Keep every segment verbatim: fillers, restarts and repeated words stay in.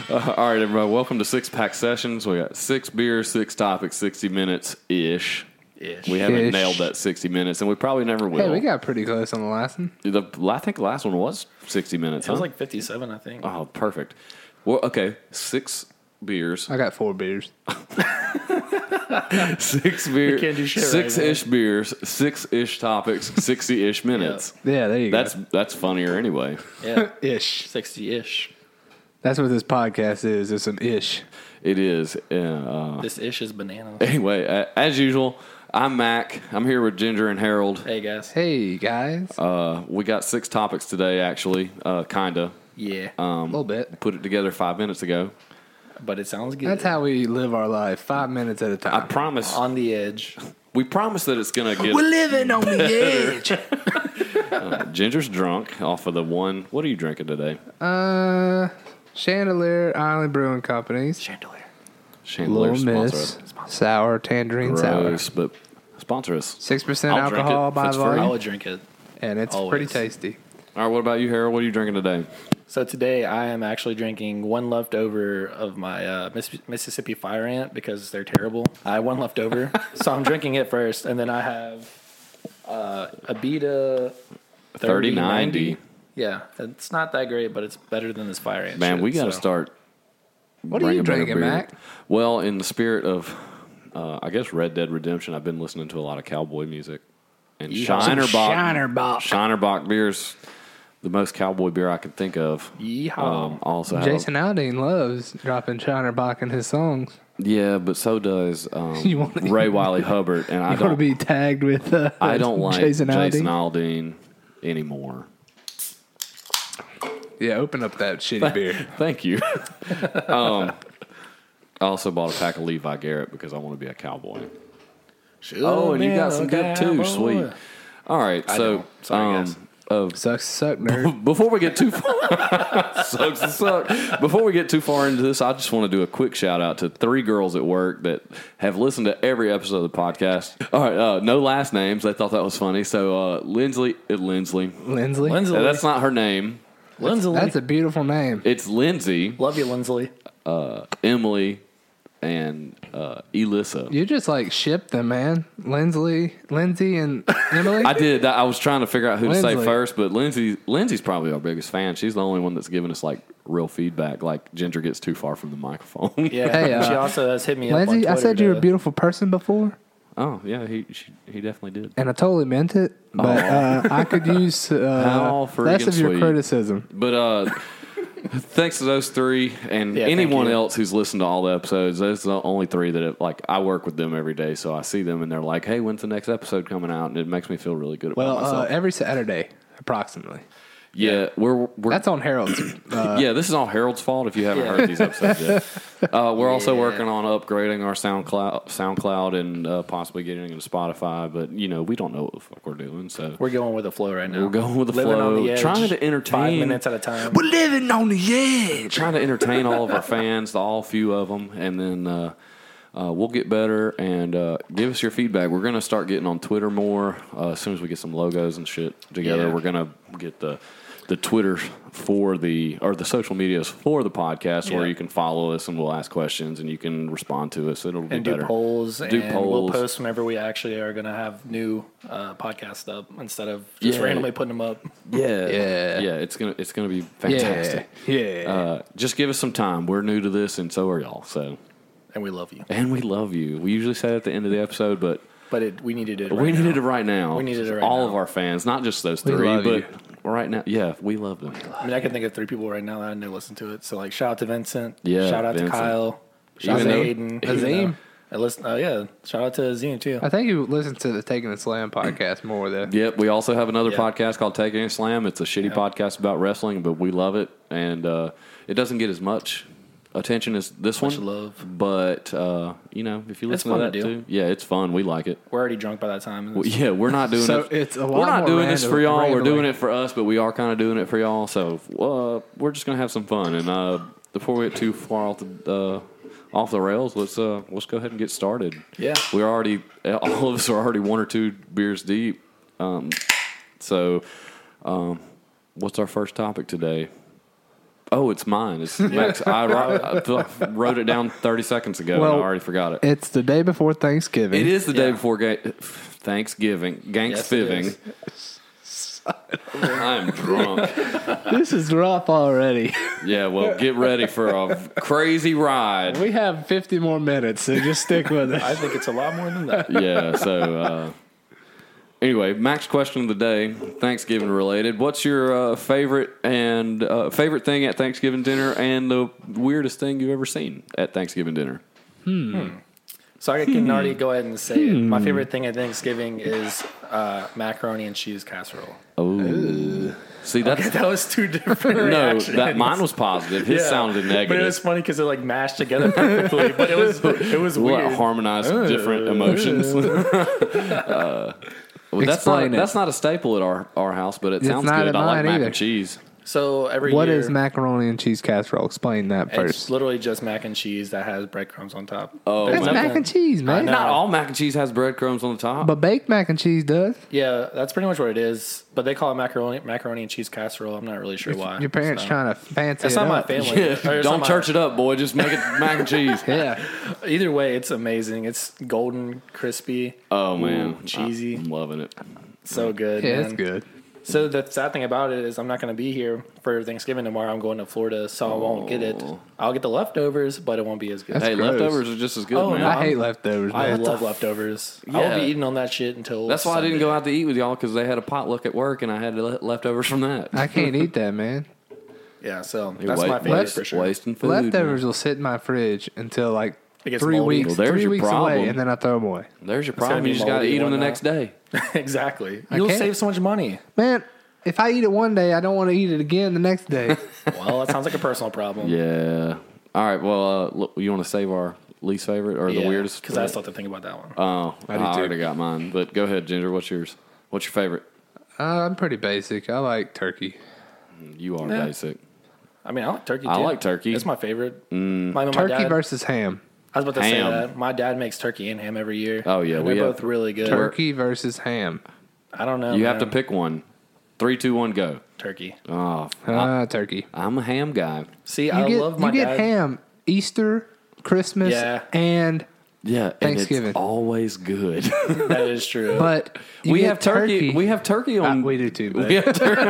Uh, all right, everybody. Welcome to Six Pack Sessions. We got six beers, six topics, sixty minutes ish. Ish. We haven't Ish. nailed that sixty minutes, and we probably never will. Hey, we got pretty close on the last one. The, I think the last one was sixty minutes. It was huh? like fifty-seven, I think. Oh, perfect. Well, okay, six beers, I got four beers. six beers, can't do shit right six-ish beers, six-ish topics, sixty-ish minutes. Yeah, there you That's go. that's funnier anyway. Yeah, Ish. sixty-ish. That's what this podcast is. It's some ish. It is. Uh, This ish is bananas. anyway, a- as usual, I'm Mac. I'm here with Ginger and Harold. Hey, guys. Hey, guys. Uh, we got six topics today, actually, uh, kinda. Yeah, a little bit. Put it together five minutes ago. but it sounds good. That's how we live our life. Five minutes at a I time. promise. On the edge. We promise that it's gonna get. We're living on the edge. Uh, Ginger's drunk off of the one. What are you drinking today? uh, Chandelier Island Brewing Company's Chandelier. Chandelier Little sponsor Miss us. Sour Tangerine Gross, Sour. but sponsor us. Six percent I'll drink alcohol it if by it's free. I volume, would drink it. and it's Always. pretty tasty. All right, what about you, Harold? What are you drinking today? So today I am actually drinking one leftover of my uh, Miss- Mississippi Fire Ant because they're terrible. I have one left over, so I'm drinking it first, and then I have uh, a Beta thirty ninety. Yeah, it's not that great, but it's better than this Fire Ant. Man, shit, we got to so. start. What are you bringing back a drinking, beer. Mac? Well, in the spirit of, uh, I guess, Red Dead Redemption, I've been listening to a lot of cowboy music. And Yeehaw. Shinerbach, Shinerbach. Shinerbach beer's the most cowboy beer I can think of. Yeehaw. Um, also have Jason Aldean loves dropping Shinerbach in his songs. yeah, but so does um, You wanna- Ray Wiley Hubbard, and I You want to don't. be tagged with uh, I don't like Jason Jason, Aldean? Aldean anymore. Yeah, open up that shitty beer. Thank you. um, I also bought a pack of Levi Garrett because I want to be a cowboy. Oh, and you got some good too. Sweet. All right, I so don't. Sorry, um, guys. uh, Sucks to suck, nerd. before we get too far, sucks to suck. Before we get too far into this, I just want to do a quick shout out to three girls at work that have listened to every episode of the podcast. All right, uh, no last names. They thought that was funny. So uh, Lindsley, uh, Lindsley. Lindsley? Lindsley. Uh, that's not her name. Lindsley. That's a beautiful name. It's Lindsay, Love you, Lindsley. uh, Emily, and uh, Elissa. You just like ship them, man. Lindsley, Lindsay, and Emily. I did. I was trying to figure out who to say Lindsley. first, but Lindsay, Lindsay's probably our biggest fan. She's the only one that's given us like real feedback. Like Ginger gets too far from the microphone. Yeah. Hey, uh, she also has hit me up on Lindsay, I Twitter said you were a to- beautiful person before, Oh yeah, he she, he definitely did. and I totally meant it. But uh, I could use uh, How less freaking of your sweet. criticism. But uh, thanks to those three and Yeah, thank anyone you. else who's listened to all the episodes. Those are the only three that it, like I work with them every day, so I see them and they're like, "Hey, when's the next episode coming out?" And it makes me feel really good about Well, uh, myself. every Saturday, approximately. yeah, we're we're That's on Harold's. Uh, yeah, this is all Harold's fault if you haven't Yeah. heard these episodes yet. Uh, we're also Yeah. working on upgrading our SoundCloud, SoundCloud, and uh, possibly getting into Spotify. But you know, we don't know what the fuck we're doing, so We're going with the flow right now. we're going with the Living flow, on the edge, trying to entertain, five minutes at a time. We're living on the edge. trying to entertain all of our fans, all few of them, and then uh, uh, we'll get better and uh, give us your feedback. We're gonna start getting on Twitter more uh, as soon as we get some logos and shit together. Yeah. We're gonna get the. The Twitter for the or the social medias for the podcast, where Yeah. you can follow us and we'll ask questions and you can respond to us. It'll be and do better. polls, Do and we'll polls. post whenever we actually are going to have new uh, podcasts up instead of just Yeah. randomly putting them up. Yeah, Yeah. yeah. It's gonna it's gonna be Yeah. fantastic. Yeah. Uh, just give us some time. We're new to this, and so are y'all. So, And we love you. and we love you. We usually say it at the end of the episode, but But it, we needed it right we now. needed it right now. We needed it right All now. of our fans, not just those We three, love but you. right now, yeah, we love them. I mean, I can think of three people right now that I know listen to it. So, like, shout out to Vincent. Yeah, Shout out Vincent. to Kyle. Shout out Even to though- Aiden. Azim. I listen, oh, yeah. Shout out to Azim, too. I think you listen to the Taking the Slam podcast more, though. Yep, we also have another Yeah. podcast called Taking a Slam. It's a shitty podcast about wrestling, but we love it, and uh, it doesn't get as much attention as this Much one. love. But uh, you know, if you It's listen to fun that to do. too, yeah, it's fun. We like it. We're already drunk by that time. Well, yeah, we're not doing So it. it's a lot we're not more doing this random- for y'all. We're randomly. doing it for us, but we are kind of doing it for y'all. So uh, we're just gonna have some fun. And uh, before we get too far off the uh, off the rails, let's uh, let's go ahead and get started. Yeah. We're already all of us are already one or two beers deep. Um, so, um, what's our first topic today? Oh, it's mine. It's Max. I, wrote, I wrote it down thirty seconds ago, Well, and I already forgot it. It's the day before Thanksgiving. It is the day Yeah. before ga- Thanksgiving. Thanksgiving. Yes, I'm drunk. This is rough already. Yeah, well, get ready for a crazy ride. We have fifty more minutes, so just stick with it. I think it's a lot more than that. Yeah, so uh, anyway, Max question of the day, Thanksgiving related. What's your uh, favorite and uh, favorite thing at Thanksgiving dinner, and the weirdest thing you've ever seen at Thanksgiving dinner? So I can already go ahead and say it. My favorite thing at Thanksgiving is uh, macaroni and cheese casserole. Oh, see that's That was two different no. reactions. That mine was positive. His Yeah. sounded negative. But it was funny because they're like mashed together perfectly. But it was it was What, weird. harmonize different emotions. uh, well, that's Explain not it. that's not a staple at our, our house, but it It's sounds not good. at I like mine mac either. and cheese. So every What year, is macaroni and cheese casserole? Explain that it's first. literally just mac and cheese that has breadcrumbs on top. Oh, There's That's man. mac nothing- and cheese, man. know. Not all mac and cheese has breadcrumbs on the top. But baked mac and cheese does. Yeah, that's pretty much what it is. But they call it macaroni macaroni and cheese casserole. I'm not really sure why. Your parents So- trying to fancy That's it not my up. family. Yeah, Or it's not don't my- church it up, boy. Just make it mac and cheese. Yeah. Either way, it's amazing. It's golden, crispy. Oh man, Ooh, cheesy. I'm loving it. So good. Yeah, man. it's good. So the sad thing about it is I'm not going to be here for Thanksgiving tomorrow. I'm going to Florida, so I won't get it. Oh. I'll get the leftovers, but it won't be as good. That's Hey, gross. leftovers are just as good, Oh, man. no. I hate leftovers, I man. love leftovers. I Yeah. will be eating on that shit until That's why I didn't Sunday. go out to eat with y'all, because they had a potluck at work, and I had le- leftovers from that. I can't eat that, man. Yeah, so You're that's wa- my favorite waste- for sure. Wasting food. Leftovers will sit in my fridge until like It gets three moldy. weeks, Well, there's three your weeks problem. away, and then I throw them away. There's your gonna problem. be You just got to moldy eat them the and next day. Exactly. You'll can't- save so much money. Man, if I eat it one day, I don't want to eat it again the next day. Well, that sounds like a personal problem. Yeah. All right. Well, uh, look, you want to save our least favorite or the weirdest? Because I still have to think about that one. Oh, I, I do too. already got mine. But go ahead, Ginger. What's yours? What's your favorite? uh, I'm pretty basic. I like turkey. You are Yeah. basic. I mean, I like turkey too. I like turkey. It's my favorite. My, my Turkey dad, versus ham. I was about to ham. say that. My dad makes turkey and ham every year. Oh, yeah, And we they're have- both really good. Turkey versus ham. I don't know. You have to man. pick one. Three, two, one, go. turkey. Oh, I, Ah, turkey. I'm a ham guy. See, You I get love my you get dad. ham Easter, Christmas, Yeah. and Yeah, and Thanksgiving. it's always good. That is true. but you we get have turkey. We have turkey Uh, on. we do too. But we have turkey.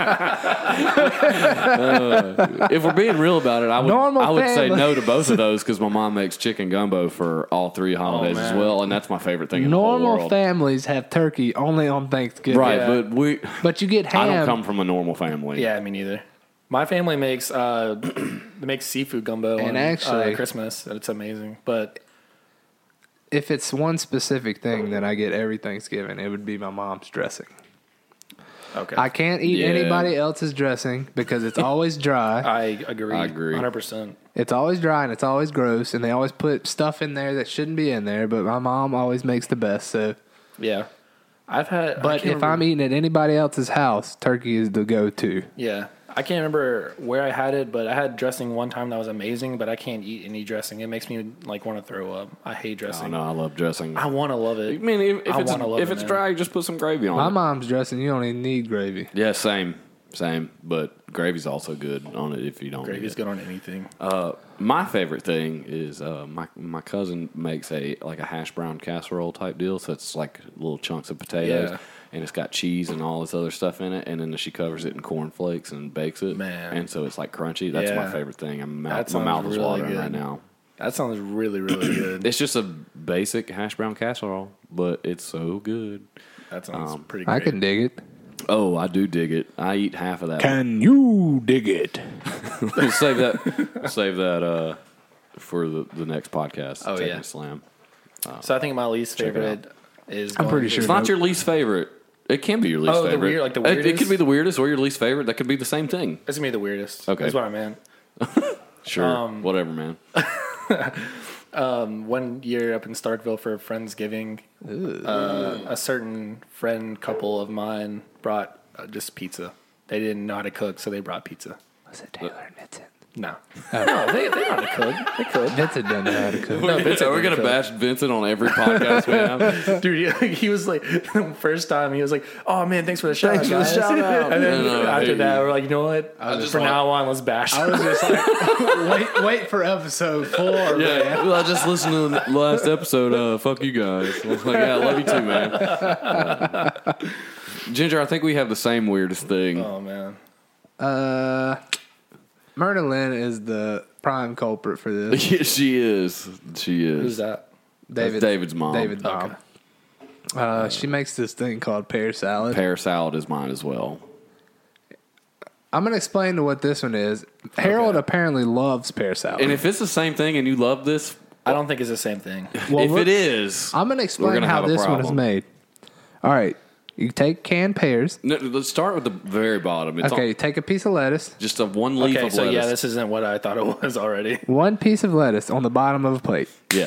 Uh, if we're being real about it, I would Normal I would say family. no to both of those because my mom makes chicken gumbo for all three holidays as man. well, and that's my favorite thing in the whole normal world. families have turkey only on Thanksgiving. Right, Yeah. but we. But you get I ham. don't come from a normal family. yeah, me neither. My family makes uh, they make seafood gumbo And on actually- uh, Christmas. It's amazing. But If it's one specific thing that I get every Thanksgiving, it would be my mom's dressing. okay, I can't eat Yeah. anybody else's dressing because it's always dry. I agree. I agree. one hundred percent. It's always dry and it's always gross, and they always put stuff in there that shouldn't be in there. But my mom always makes the best. So, Yeah, I've had. I but can't if I'm remember- eating at anybody else's house, turkey is the go-to. yeah, I can't remember where I had it, but I had dressing one time that was amazing. But I can't eat any dressing. It makes me like want to throw up. I hate Oh dressing. no, I love dressing. I want to love I it. mean, if, if I it's wanna love if it, it's man. dry, you just put some gravy on My it. mom's dressing, you don't even need gravy. Yeah, same, same. But gravy's also good on it if you don't. need Gravy's it. good on anything. Uh, my favorite thing is uh, my my cousin makes a like a hash brown casserole type deal. So it's like little chunks of potatoes, Yeah. and it's got cheese and all this other stuff in it, and then she covers it in corn flakes and bakes it. Man. and so it's like crunchy. That's my Yeah. favorite thing. I'm That mouth, my sounds mouth is really watering good. right now. That sounds really, really good. It's just a basic hash brown casserole, but it's so good. That sounds Um, pretty great. I can dig it. Oh, I do dig it. I eat half of that. Can you dig it? We'll save that. Save that uh, for the, the next podcast. Oh, Techno yeah. Slam. So I think my least Check it favorite is. I'm going pretty to- sure It's not Nope. your least favorite. It can be your least Oh, the favorite. weird- like the It- It, weirdest? could be the weirdest or your least favorite. That could be the same thing. It's gonna be the weirdest. Okay. That's what I meant. Sure. Um, Whatever, man. Um, one year up in Starkville for Friendsgiving, uh, a certain friend couple of mine brought uh, just pizza. They didn't know how to cook, so they brought pizza. Was it Taylor Nitson? No. No, they, they know how to cook. They could. Vincent doesn't know how to cook. No, Vincent Are we going to could. bash Vincent on every podcast we have? Dude, he, he was like, first time, he was like, oh man, thanks for the shout Thanks out. for the shout out. And then No, no, after hey, that, we're like, you know what? just For want- now on, let's bash I was just like, wait, wait for episode four. Man. Yeah, well, I just listened to the last episode. Uh, fuck you guys. I was like, yeah, I love you too, man. Uh, Ginger, I think we have the same weirdest thing. Oh, man. Uh, Myrna Lynn is the prime culprit for this. Yeah, she is. She is. Who's that? That's David's mom. David's mom. Okay. Uh, she makes this thing called pear salad. Pear salad is mine as well. I'm going to explain to what this one is. Harold apparently loves pear salad. And if it's the same thing and you love this, I don't think it's the same thing. Well, if we're- it is, I'm going to we're explain gonna how have a this one is problem. made. All right. You take canned pears. no, let's start with the very bottom. It's Okay, on- you take a piece of lettuce. just a one leaf Okay, of so lettuce. yeah, this isn't what I thought it was already. One piece of lettuce on the bottom of a plate. yeah.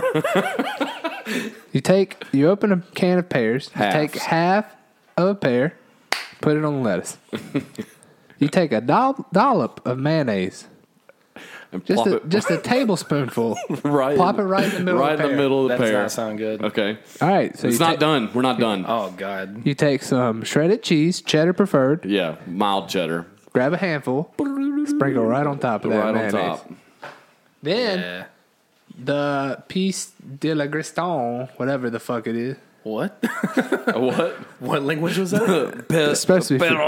You take, you open a can of pears. You Halves. take half of a pear, put it on the lettuce. You take a doll, dollop of mayonnaise, And just plop a, it just a tablespoonful. right, plop it right in the middle right of the in the pear. middle of That the does pear. not sound good. Okay, All right, so it's you not take, done. We're not done. Oh, God. You take some shredded cheese, cheddar preferred. Yeah, mild cheddar, Grab a handful, sprinkle right on top of that right on mayonnaise. top. Then Yeah. the piece de la Griston, whatever the fuck it is. What? What? What language was that? It's supposed to be for-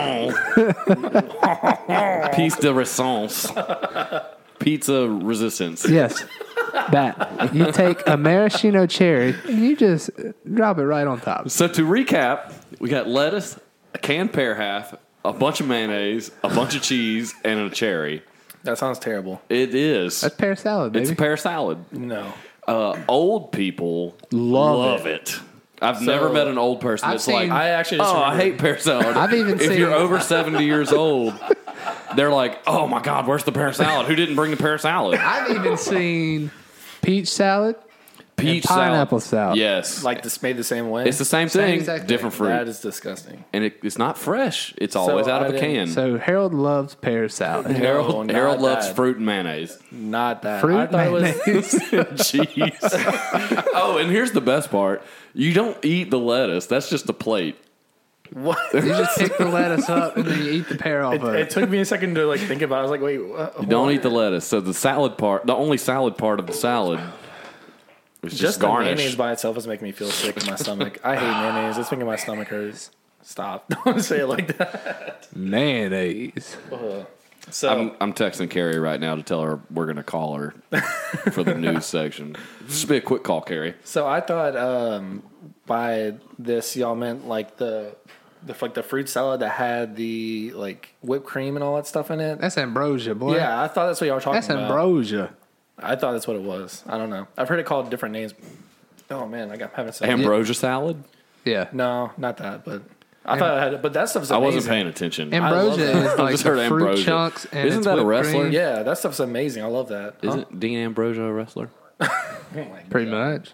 Piece de resistance. Pizza resistance. Yes, that. You take a maraschino cherry and you just drop it right on top. So to recap, we got lettuce, a canned pear half, a bunch of mayonnaise, a bunch of cheese, and a cherry. That sounds terrible. It is. That's pear salad, baby. It's a pear salad. No. Uh, old people Love love it. I've never met an old person I've that's seen- like, I actually just oh, I remembered- hate pear salad. I've even if seen- you're over seventy years old, they're like, oh my God, where's the pear salad? Who didn't bring the pear salad? I've even seen peach salad, Peach pineapple salad. Yes. Like this made the same way. It's the same Same thing, exact thing. different fruit. That is disgusting. and it, it's not fresh. It's always out I of a didn't- can. So Harold loves pear salad. No, Harold, not Harold loves that. fruit and mayonnaise. Not that. Fruit I thought it was. mayonnaise. Cheese. Oh, and here's the best part. You don't eat the lettuce. That's just a plate. What? You just pick the lettuce up and then you eat the pear off It, of it it. took me a second to like think about it. I was like, wait, what? You don't eat the lettuce. So the salad part, the only salad part of the salad is just, Just the garnish. mayonnaise by itself is making me feel sick in my stomach. I hate mayonnaise. It's making my stomach hurt. Stop. Don't say it like that. Mayonnaise. So I'm, I'm texting Carrie right now to tell her we're going to call her for the news section. Just be a quick call, Carrie. So I thought um, by this y'all meant like the the like the fruit salad that had the like whipped cream and all that stuff in it. That's ambrosia, boy. Yeah, I thought that's what y'all were talking That's about. ambrosia. I thought that's what it was. I don't know. I've heard it called different names. Oh man, I got having some. Ambrosia salad? Yeah. No, not that. But I thought it had. But that stuff's I amazing. wasn't paying attention. Ambrosia that. is I like just the heard fruit ambrosia. chunks. And Isn't it's that a whipped wrestler? cream. Yeah, that stuff's amazing. I love that. Huh? Isn't Dean Ambrosio a wrestler? Pretty much.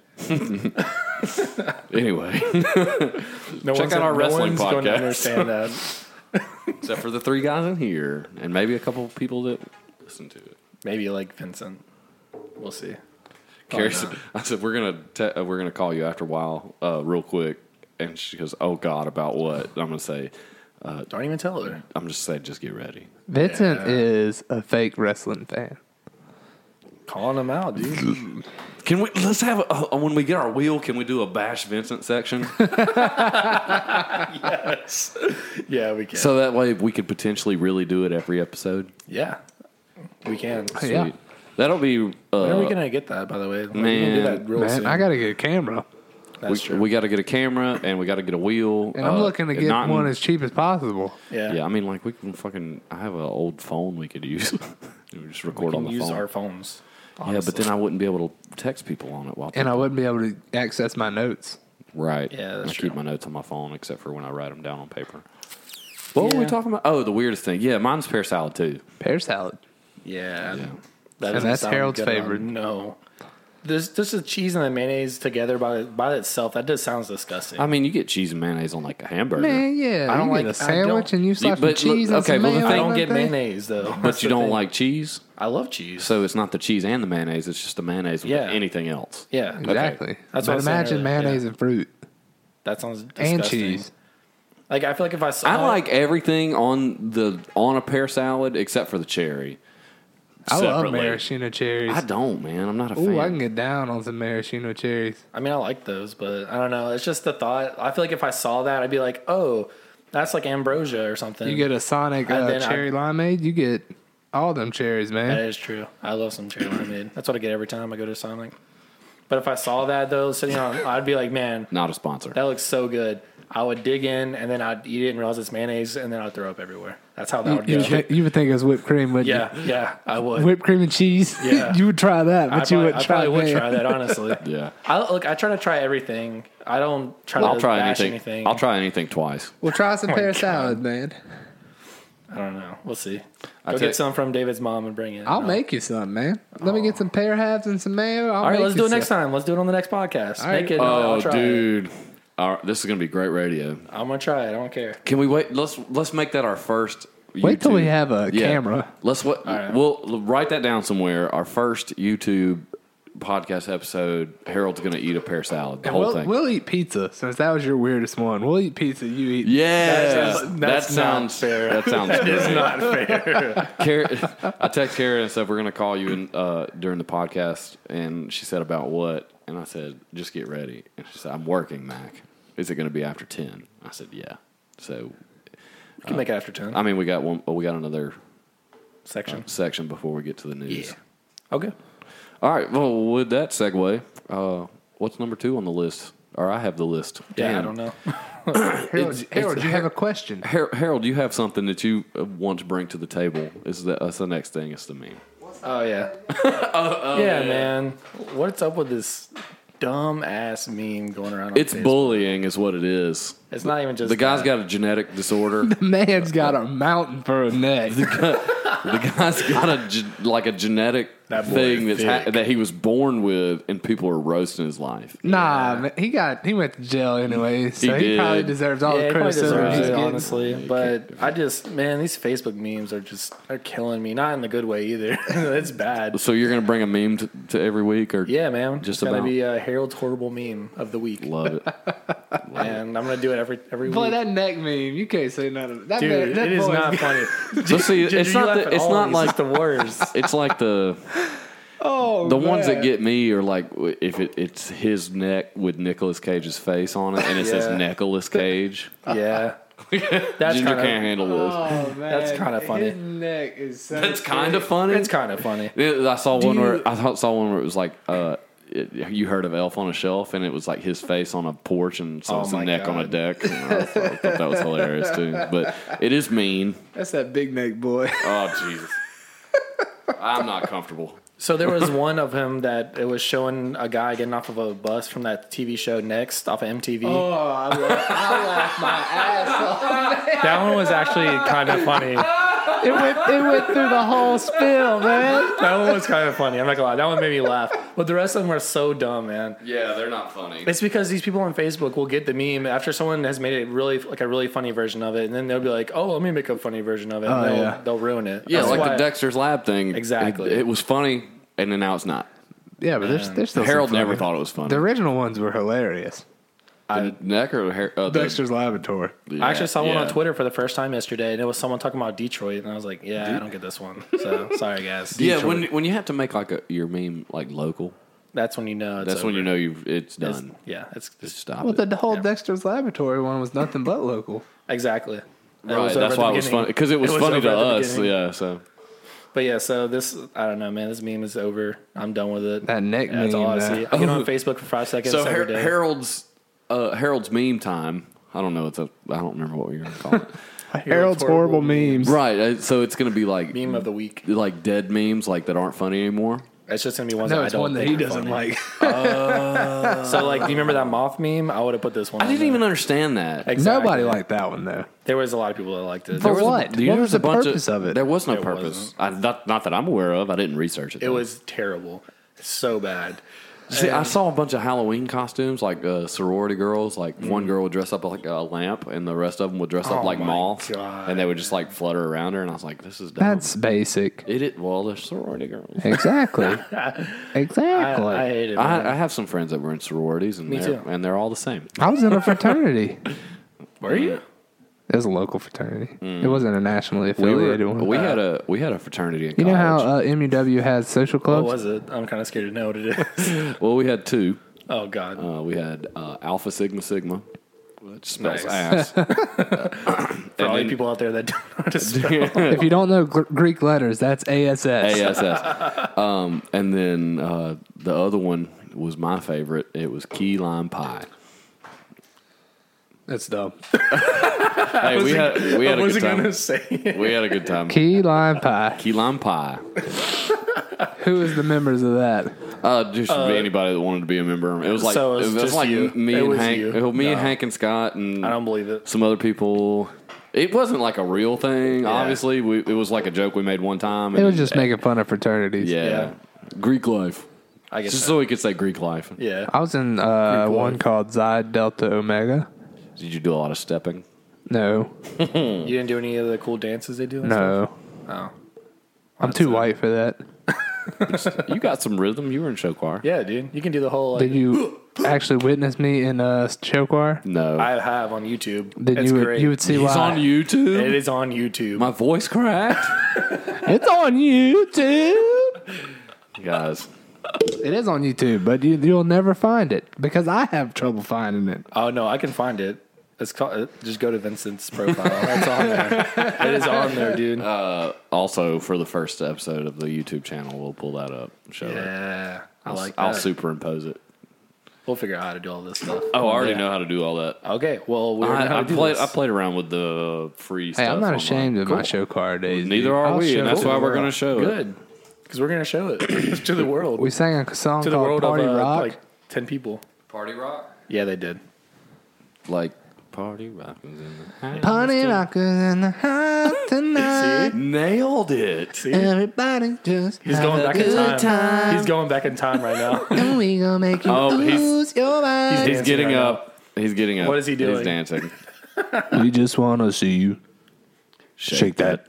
Anyway, No Check one's- out our no wrestling one's going to podcast. understand that. except for the three guys in here and maybe a couple people that listen to it. Maybe like Vincent. We'll see. Carrie no. said, I said we're gonna te- uh, we're gonna call you after a while, uh, real quick, and she goes, "Oh God, about what?" I'm gonna say, Don't even tell her. "I'm just saying, just get ready." Vincent Yeah. is a fake wrestling fan. Calling him out, dude. Can we let's have a, uh, when we get our wheel? Can we do a bash Vincent section Yes. Yeah, we can. so that way we could potentially really do it every episode? yeah, we can. Hey, Yeah. Sweet. That'll be. Uh, When are we gonna get that? By the way, Like, we can man, do that real Man, soon. I got to get a camera. That's we, true. we got to get a camera and we got to get a wheel. And I'm uh, looking to get not in- one as cheap as possible. yeah, Yeah, I mean, like we can fucking. I have an old phone we could use. we just we record can on the use phone. our phones. Yeah, but honestly. then I wouldn't be able to text people on it while. And I wouldn't be able to access my notes. Right. Yeah, that's I true. keep my notes on my phone except for when I write them down on paper. What were we Yeah. talking about? Oh, the weirdest thing. Yeah, mine's pear salad too. Pear salad. yeah, Yeah. that And doesn't that's sound Harold's good at all. favorite. No, This just the cheese and the mayonnaise together by by itself. That just sounds disgusting. I mean, you get cheese and mayonnaise on like a hamburger, Man, yeah. I don't you like- get a I sandwich don't- and you slap but some cheese look- and okay, some well, the mayo thing- I on don't that get thing. mayonnaise though. but That's you the don't thing. like cheese. I love cheese. So it's not the cheese and the mayonnaise. It's just the mayonnaise with Yeah. anything else. yeah, Exactly. That's but what I was saying imagine earlier, mayonnaise yeah. and fruit that sounds disgusting. and cheese. Like I feel like if I saw, I like everything on the on a pear salad except for the cherry. I love separately. maraschino cherries. I don't, man. I'm not a Ooh, fan. I can get down on some maraschino cherries. I mean, I like those, but I don't know. It's just the thought. I feel like if I saw that, I'd be like, oh, that's like ambrosia or something. You get a Sonic And uh, then I- cherry limeade, you get all them cherries, That man. is true. I love some cherry limeade. That's what I get every time I go to Sonic. But if I saw that though sitting on, I'd be like, man, Not a sponsor. that looks so good. I would dig in and then I'd eat it and realize it's mayonnaise and then I'd throw up everywhere. That's how that would You, go. would think, you would think it was whipped cream, wouldn't Yeah, yeah, I would. you? Whipped cream and cheese? Yeah. you would try that, but I you probably, wouldn't I try probably would that. try that, honestly. Yeah. I look. I try to try everything. I don't try I'll to try bash anything. anything. I'll try anything twice. We'll try some Oh my pear God. salad, man. I don't know. We'll see. I Go tell- get some from David's mom and bring it. I'll No. make you some, man. Let me get some pear halves and some mayo. I'll All right, make let's you do it next some. time. Let's do it on the next podcast. All right. Make it. I'll, Oh, I'll try dude. All right, this is gonna be great radio. It. I'm gonna try it. I don't care. Can we wait? Let's let's make that our first. Wait till YouTube. we have a Yeah. camera. Let's what right. we'll write that down somewhere. Our first YouTube podcast episode. Harold's gonna eat a pear salad. The And whole we'll, thing. we'll eat pizza since that was your weirdest one. We'll eat pizza. You eat. yeah, That's- that that's not sounds fair. That sounds It's great. not fair. Kara, I text Kara and said we're gonna call you in, uh, during the podcast, and she said about what, and I said just get ready, and she said I'm working, Mac. Is it gonna be after ten? I said yeah. So You can make it after ten. I mean we got one. Oh, we got another Section. section before we get to the news. Yeah. Okay. All right. Well, with that segue, uh, what's number two on the list? Or I have the list. Yeah, Damn. I don't know. Harold, It's- Harold it's- you have a question. Har- Harold, you have something that you uh, want to bring to the table. Is that that's the next thing? It's the meme. Oh yeah. yeah, man. What's up with this dumb ass meme going around? On It's Facebook? bullying, is what it is. It's not even just The guy's that. got a genetic disorder. The man's got a mountain for a neck. The guy's got a ge- like a genetic That boy thing is that's ha- thick. that he was born with, and people are roasting his life. Nah, man, he got he went to jail anyway, so He he, did. probably deserves all Yeah, the he probably criticism deserves he's it, getting. honestly. But I just, man, these Facebook memes are just, they're killing me. Not in the good way either. It's bad. So you're gonna bring a meme to, to every week, or Yeah, man. Just it's gonna about. be uh, Harold's horrible meme of the week, love it. and I'm gonna do it every every Boy, week. that neck meme, you can't say none of it. That Dude, man, that it is boy- not funny. But see, Ginger, it's you not laugh the, at it's all not these. like It's the worst. it's like the Oh, the ones that man. get me are like if it, it's his neck with Nicolas Cage's face on it, and it says Yeah. Nicolas Cage. Yeah, that's Ginger kind can't of handle this. Oh man, That's kinda funny. His neck is so That's thick. kind of funny. it's kind of funny. Yeah, I saw Do one you- where I thought, saw one where it was like uh, it, you heard of Elf on a Shelf, and it was like his face on a porch, and so Oh it's a my neck on a God. deck. And I, thought, I thought that was hilarious too. But it is mean. That's that big neck boy. Oh Jesus, I'm not comfortable. So there was one of him that it was showing a guy getting off of a bus from that T V show Next off of M T V. Oh, I, la- I laughed my ass off. That one was actually kind of funny. It went, it went through the whole spill, man. That one was kind of funny. I'm not gonna lie. That one made me laugh. But the rest of them are so dumb, man. Yeah, they're not funny. It's because these people on Facebook will get the meme after someone has made it really like a really funny version of it, and then they'll be like, "Oh, let me make a funny version of it." And Oh, they'll, yeah. they'll ruin it. Yeah, That's like why- the Dexter's Lab thing. Exactly. It, it was funny, and then now it's not. Yeah, but there's, there's still some Harold funny. never thought it was funny. The original ones were hilarious. the neck or hair, uh, the, Dexter's Laboratory. I actually saw one on yeah. Twitter for the first time yesterday, and it was someone talking about Detroit, and I was like, "Yeah, I don't get this one." So sorry, guys. Yeah, Detroit. when when you have to make like a your meme like local, that's when you know. It's that's when over. you know you've it's It's- done. yeah, it's, Just it's stop Well, it. the whole Yeah. Dexter's Laboratory one was nothing but local. exactly. It Right, was over that's at the why it was beginning. funny because it was It was funny over to at the us. beginning. Yeah, so But yeah, so this I don't know, man. This meme is over. I'm done with it. That neck Yeah, that's all I meme, see. uh, I get on Facebook for five seconds so every Har- day. Harold's uh, Harold's meme time. I don't know. It's a I don't remember what we were going to call it. Harold's horrible memes. Right. uh, So it's going to be like Meme of the week. like dead memes like that aren't funny anymore. It's just gonna be ones No, that I it's don't one that think he are doesn't funny. like. So like, do you remember that moth meme? I would have put this one. I on didn't there. even understand that. Exactly. Nobody liked that one though. There was a lot of people that liked it. For There was, what? Dude, What there was the a bunch purpose of it? There was no There purpose. wasn't. I, not, not that I'm aware of. I didn't research it. it though. was terrible, so bad. See, I saw a bunch of Halloween costumes, like uh, sorority girls. Like mm. one girl would dress up like a lamp, and the rest of them would dress up oh like my moths, God. and they would just like flutter around her. And I was like, "This is dope." That's basic. It, it well, they're sorority girls. Exactly. Exactly. I, I hate it. I, I have some friends that were in sororities, and Me they're, too. and they're all the same. I was in a fraternity. Were you? It was a local fraternity. Mm. It wasn't a nationally We affiliated were, one. we had a we had a fraternity in You college. know how uh, M U W has social clubs? What was it? I'm kind of scared to know what it is. Well, we had two. Oh, God. Uh, we had uh, Alpha Sigma Sigma, which spells Nice. ass. For all you people out there that don't know how to spell. If you don't know gr- Greek letters, that's A S S. A S S. Um, and then uh, the other one was my favorite. It was Key Lime Pie. That's dumb. Hey, we had we had I a wasn't good time. going to say it. We had a good time. Key lime pie. Key Lime Pie. Who is the members of that? Uh, just anybody that wanted to be a member. It was like So it it was was, just like you. me It and was Hank. you. it was me and No. Hank and Scott and I don't believe it. some other people. It wasn't like a real thing. Yeah. Obviously, we, it was like a joke we made one time. It and- was just making fun of fraternities. yeah. Yeah. Greek life. I guess Just so. so we could say Greek life. Yeah. I was in uh, Greek one life. called Xi Delta Omega. Did you do a lot of stepping? No, You didn't do any of the cool dances they do? And no. Stuff? Oh. I'm too white for that. You got some rhythm. You were in show choir. Yeah, dude. You can do the whole. Like, Did you actually witness me in a show choir? No. I have on YouTube. Then it's you would, great. you would see He's why. on YouTube. It is on YouTube. My voice cracked. It's on YouTube. Guys. It is on YouTube, but you, you'll never find it because I have trouble finding it. Oh no, I can find it. It's called. Just go to Vincent's profile. That's on there. It is on there, dude. Uh, also, for the first episode of the YouTube channel, we'll pull that up and show it. Yeah, I I'll, like that. I'll superimpose it. We'll figure out how to do all this stuff. Oh, I already Yeah. know how to do all that. Okay, well, we already know how I, I to do played. this. I played around with the free stuff. Hey, I'm not online. ashamed of my Cool. show choir days. Neither dude. are I'll we, show and that's the why we're world. going to show it. Good, because we're gonna show it to the world. We sang a song to the called world Party of uh, Rock. like ten people. Party rock, Yeah, they did. like party rock is in the house. Party rockers in the house tonight. Nailed it. See, Everybody just he's have going a back in good time. He's going back in time right now. And we gonna make you Oh, he's- lose your mind. He's He's dancing getting right up. He's getting up. What is he doing? He's dancing. We just wanna see you shake that.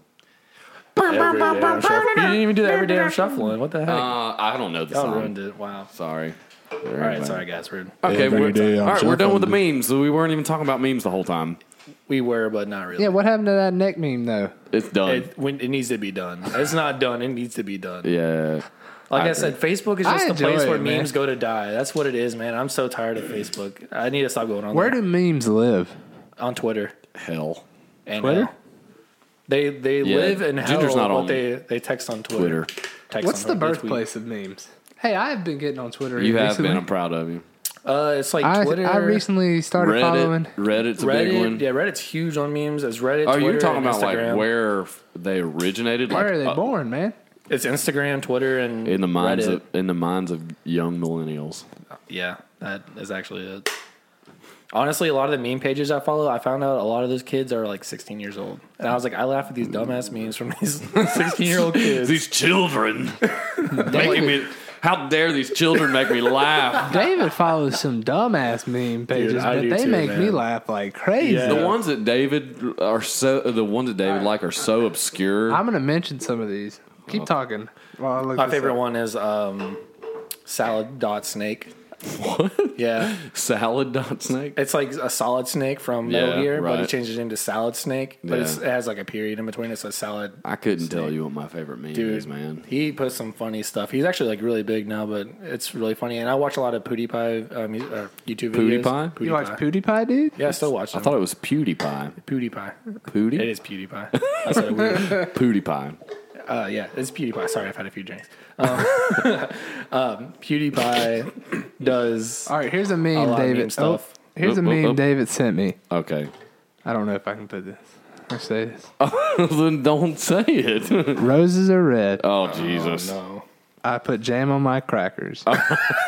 Every day I'm shuffling. You didn't even do that every day I'm shuffling. What the heck? Uh, I don't know the Y'all song. ruined it. Wow. Sorry. All right, sorry guys. We're Okay, Every we're, day I'm all right, we're done with the shuffling. memes. So we weren't even talking about memes the whole time. we were, but not really. Yeah, what happened to that neck meme though? It's done. It, when, it needs to be done. It's not done. It needs to be done. yeah. Like I, I said, Facebook is I just the enjoy place it, where man. memes go to die. That's what it is, man. I'm so tired of Facebook. I need to stop going on Where there. do memes live? on Twitter Hell. and Twitter? hell. They they Yeah, live in hell. Ginger's not what on they they text on Twitter. Twitter. Text What's on the Twitter, they tweet. birthplace of memes? Hey, I have been getting on Twitter. You have recently. been. I'm proud of you. Uh, it's like I, Twitter. I recently started following. Reddit. Reddit's a big Reddit. one. Yeah, Reddit's huge on memes. It's Reddit. Oh, Twitter, you're talking and about Instagram. like where they originated? Where like, are they uh, born, man? It's Instagram, Twitter, and In the minds Reddit. of in the minds of young millennials. Yeah, that is actually it. Honestly, a lot of the meme pages I follow, I found out a lot of those kids are like sixteen years old. And I was like, I laugh at these dumbass memes from these sixteen-year-old kids. These children making me. How dare these children make me laugh? David follows some dumbass meme pages, I but do they too, make me man. laugh like crazy. Yeah. The ones that David are so. The ones that David like are so obscure. I'm gonna mention some of these. Keep talking. While I look My this favorite up. one is um, salad dot snake. What? Yeah. Salad dot snake. It's like a solid snake from Metal Yeah, Gear, but he right. changed his name to Salad Snake. But Yeah. it's, it has like a period in between. It says salad. I couldn't tell you what my favorite meme Dude, is, man. he puts some funny stuff. He's actually like really big now, but it's really funny. And I watch a lot of PewDiePie uh, mu- uh, YouTube videos. PewDiePie? You watch PewDiePie, dude? Yeah, I still watch I them. thought it was PewDiePie. PewDiePie. Pootie? It is PewDiePie. I said it weird. PewDiePie. Uh, yeah, it's PewDiePie. Sorry, I've had a few drinks. Um, um, PewDiePie does. All right, here's a meme, A lot of David. meme stuff. Oh, here's a Oh, oh, meme oh. David sent me. Okay. I don't know if I can put this. I say this. Then don't say it. Roses are red. Oh, Jesus. No. I put jam on my crackers. No,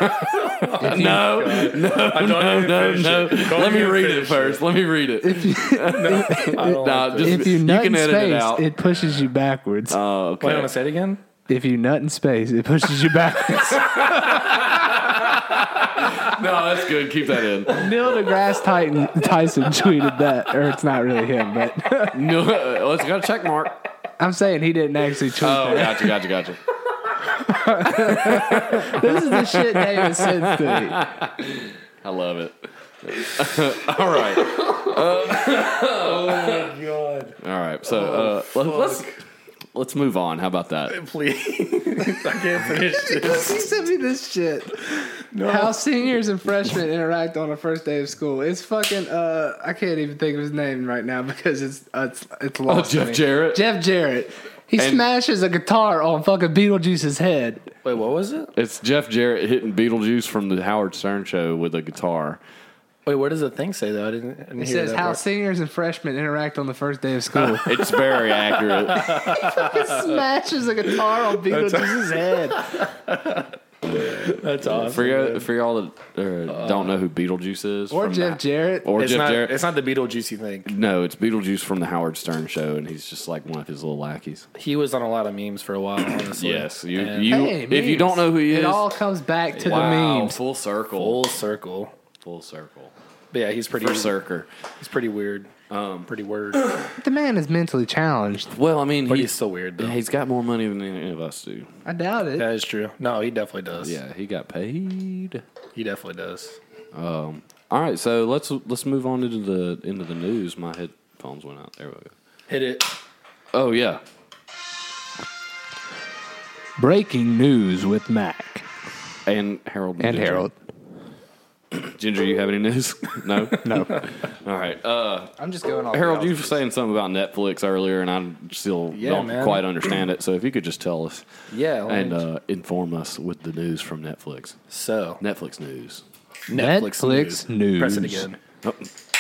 no, no, no, no. Let me read it first. Let me read it. if you, I don't Nah, like just- this. if you you nut can in edit it space, out. it pushes you backwards. Oh, Wait, I okay. want to say it again. If you nut in space, it pushes you backwards. No, that's good. Keep that in. Neil deGrasse Tyson, Tyson tweeted that, or it's not really him, but No, let's got a check mark. I'm saying he didn't actually tweet Oh, that. gotcha, gotcha, gotcha. This is the shit David sends to me. I love it. All right. Uh, Oh my god! all right. So uh, let, let's let's move on. How about that? Please, I can't finish this. He sent me this shit. How seniors and freshmen interact on the first day of school. It's fucking. Uh, I can't even think of his name right now because it's uh, it's it's Oh, lost. to Jeff me. Jarrett. Jeff Jarrett. He And- smashes a guitar on fucking Beetlejuice's head. Wait, what was it? It's Jeff Jarrett hitting Beetlejuice from the Howard Stern show with a guitar. Wait, what does the thing say though? I didn't, I didn't It hear says that how part. seniors and freshmen interact on the first day of school. It's very accurate. Smashes a guitar on Beetlejuice's head. That's awesome. For y'all, man. for y'all that uh, don't know who Beetlejuice is, Or from Jeff the- Jarrett. or It's Jeff not. Jarrett. It's not the Beetlejuicy thing. No, it's Beetlejuice from the Howard Stern show, and he's just like one of his little lackeys. He was on a lot of memes for a while. Honestly, Yes, you, And you Hey, if you memes. don't know who he is, It all comes back to wow, the memes. full circle, full circle. full circle But yeah, he's pretty. for Circer. He's pretty weird. Um, pretty weird. The man is mentally challenged. Well, I mean, But he- he's still weird though. he's got more money than any of us do. I doubt it. That is true. No, he definitely does. Yeah, he got paid. he definitely does. Um, all right, so let's let's move on into the into the news. My headphones went out. There we go. Hit it. Oh yeah, Breaking news with Mac and Harold and Ginger. Harold. Ginger, you have any news? No, No, All right, uh, I'm just going off. Harold, you were saying something about Netflix earlier, and I still Yeah, don't man. quite understand it. So if you could just tell us Yeah. let and me- uh, inform us with the news from Netflix. so Netflix news. Netflix, Netflix news. Press it again. Oh,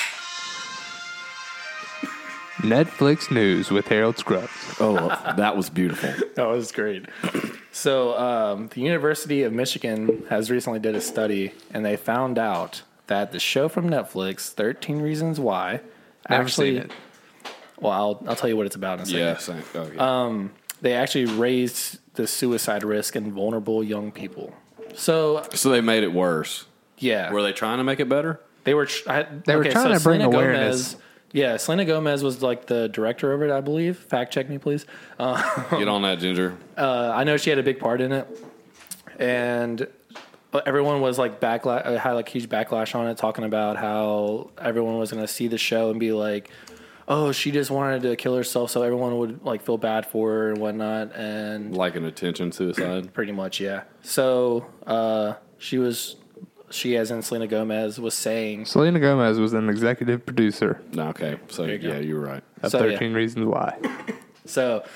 Netflix news with Harold Scruggs. oh, that was beautiful. That was great. So, um, the University of Michigan has recently did a study, and they found out that the show from Netflix, thirteen Reasons Why, Never actually, seen it. well, I'll I'll tell you what it's about in a second. Yeah, same. Oh, yeah. They actually raised the suicide risk in vulnerable young people. So, so they made it worse. yeah, Were they trying to make it better? they were tr- I, They were okay, trying so to bring Selena awareness. Gomez, yeah, Selena Gomez was like the director of it, I believe. Fact check me, please. Get on that, Ginger. Uh, I know she had a big part in it, and everyone was like backlash, had like huge backlash on it, talking about how everyone was going to see the show and be like, "Oh, she just wanted to kill herself, so everyone would like feel bad for her and whatnot." And Like an attention suicide. pretty much, yeah. So uh, she was, she as in Selena Gomez was saying, Selena Gomez was an executive producer No, okay, so you go. yeah, you're right. of So, yeah. thirteen Reasons Why. so,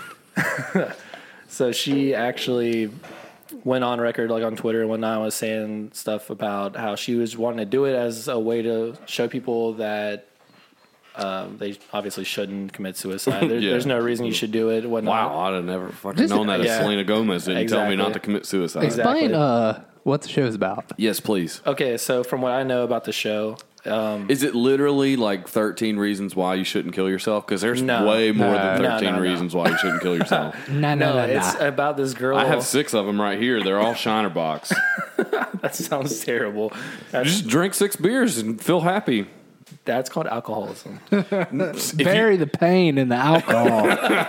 so she actually went on record, like on Twitter and whatnot, and was saying stuff about how she was wanting to do it as a way to show people that um, they obviously shouldn't commit suicide. There, Yeah. There's no reason you should do it. Whatnot. Wow, I'd have never fucking Just- known that yeah. if Selena Gomez didn't tell me Exactly. not to commit suicide. Exactly. Explain uh, what the show's about. Yes, please. Okay, so from what I know about the show, um, Is it literally like thirteen reasons why you shouldn't kill yourself? Because there's No. way more No. than No, thirteen no, no. reasons why you shouldn't kill yourself. No, no, no, no, it's no. about this girl. I have six of them right here. They're all Shiner box. That sounds terrible. That's, Just drink six beers and feel happy. that's called alcoholism. Bury the pain in the alcohol.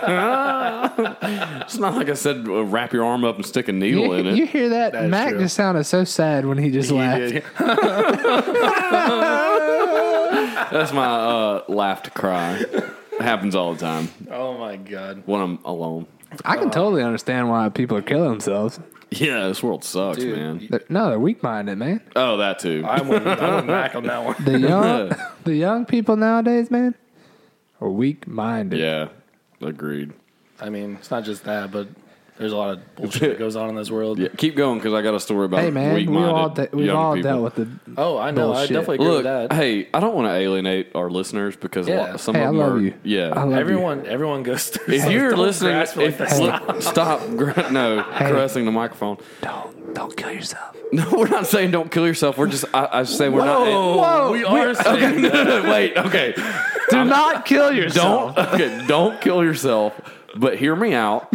It's not like I said uh, wrap your arm up and stick a needle you, in it. you hear that? That is Mac true. just sounded so sad when he just laughed. That's my uh, laugh to cry. It happens all the time Oh my god. when I'm alone. I can totally understand why people are killing themselves. Yeah, this world sucks, Dude. man. They're- no, they're weak-minded, man. Oh, that too. I went, I went back on that one. The young, the young people nowadays, man, are weak-minded. Yeah, agreed. I mean, it's not just that, but there's a lot of bullshit that goes on in this world. Yeah, keep going because I got a story about Hey, man, we've weak-minded all de- we've young all people. dealt with the. Oh, I know. Bullshit. I definitely agree Look, with that. hey, I don't want to alienate our listeners because a Yeah. lot, some Hey, of I them love are. you. Yeah, I love everyone, everyone goes through. if stuff. you're Don't listening, grasp it if, like that. look, stop, gra- no, caressing the microphone. Don't don't kill yourself. No, we're not saying don't kill yourself. We're just, I, I say we're Whoa, not. we are saying Okay, no, no, no, wait, okay. Do not kill yourself. Don't, okay, don't kill yourself. But hear me out.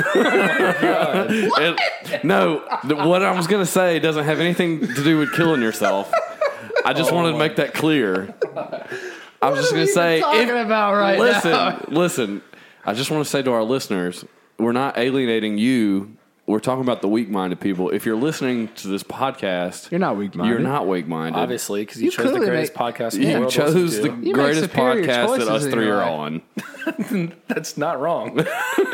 And- no, th- what I was going to say doesn't have anything to do with killing yourself. I just wanted to make that clear. I was just going to say, talking if- about right listen, now? listen. I just want to say to our listeners, we're not alienating you. We're talking about the weak-minded people. If you're listening to this podcast, You're not weak-minded. You're not weak-minded. Obviously, because you, You chose the clearly greatest make- podcast in the You world. to chose listen the to. make greatest superior podcast that choices us in three your are life. on. That's not wrong.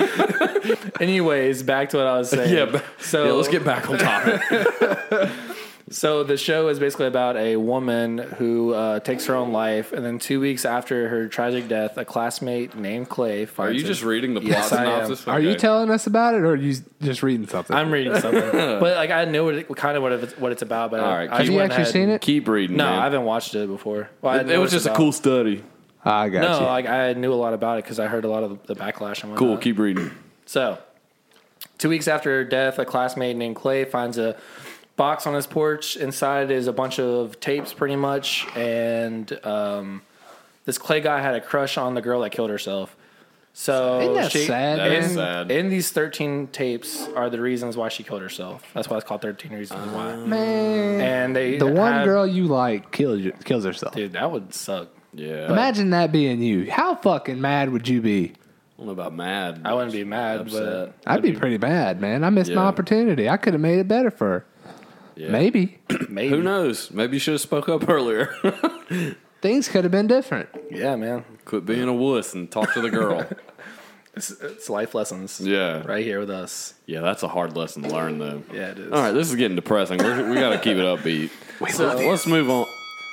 Anyways, back to what I was saying. Yeah, but, so yeah, let's get back on topic. So the show is basically about a woman who uh, takes her own life, and then two weeks after her tragic death, a classmate named Clay finds Are you her- just reading the plot Yes, I am. synopsis? Are you Okay. telling us about it, or are you just reading something? I'm reading something, but like I know what it, kind of what it's, what it's about. But All right, I Have just you went actually ahead seen and- it? Keep reading. No, man. I haven't watched it before. Well, I It, know it what was it's just a about. cool study. I got No, you. like I knew a lot about it because I heard a lot of the backlash and whatnot. Cool. Keep reading. So, two weeks after her death, a classmate named Clay finds a box on his porch. Inside is a bunch of tapes, pretty much. And um, this Clay guy had a crush on the girl that killed herself. So Isn't that she, sad, That in, is sad. in these thirteen tapes are the reasons why she killed herself. That's why it's called thirteen Reasons Why. Man, And they the one had- girl you like kills kills herself. dude, that would suck. Yeah. Imagine that being you. How fucking mad would you be? I don't know about mad. I wouldn't be mad, Upset. I'd be pretty mad, man. I missed my Yeah. opportunity. I could have made it better for her. Yeah. Maybe but maybe. Who knows? Maybe you should have spoke up earlier. things could have been different. Yeah, man. Quit being a wuss and talk to the girl. It's, it's life lessons. Yeah. Right here with us. Yeah, that's a hard lesson to learn, though. Yeah, it is. All right, this is getting depressing. We're, we got to keep it upbeat. So, let's move on.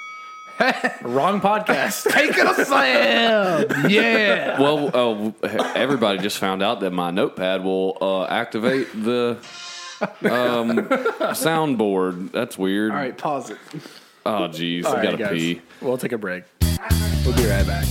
Wrong podcast. Take a slam. Yeah. Well, uh, everybody just found out that my notepad will uh, activate the um, soundboard. That's weird. All right, pause it. Oh, jeez. All I right, got to guys. pee. We'll take a break. We'll be right back.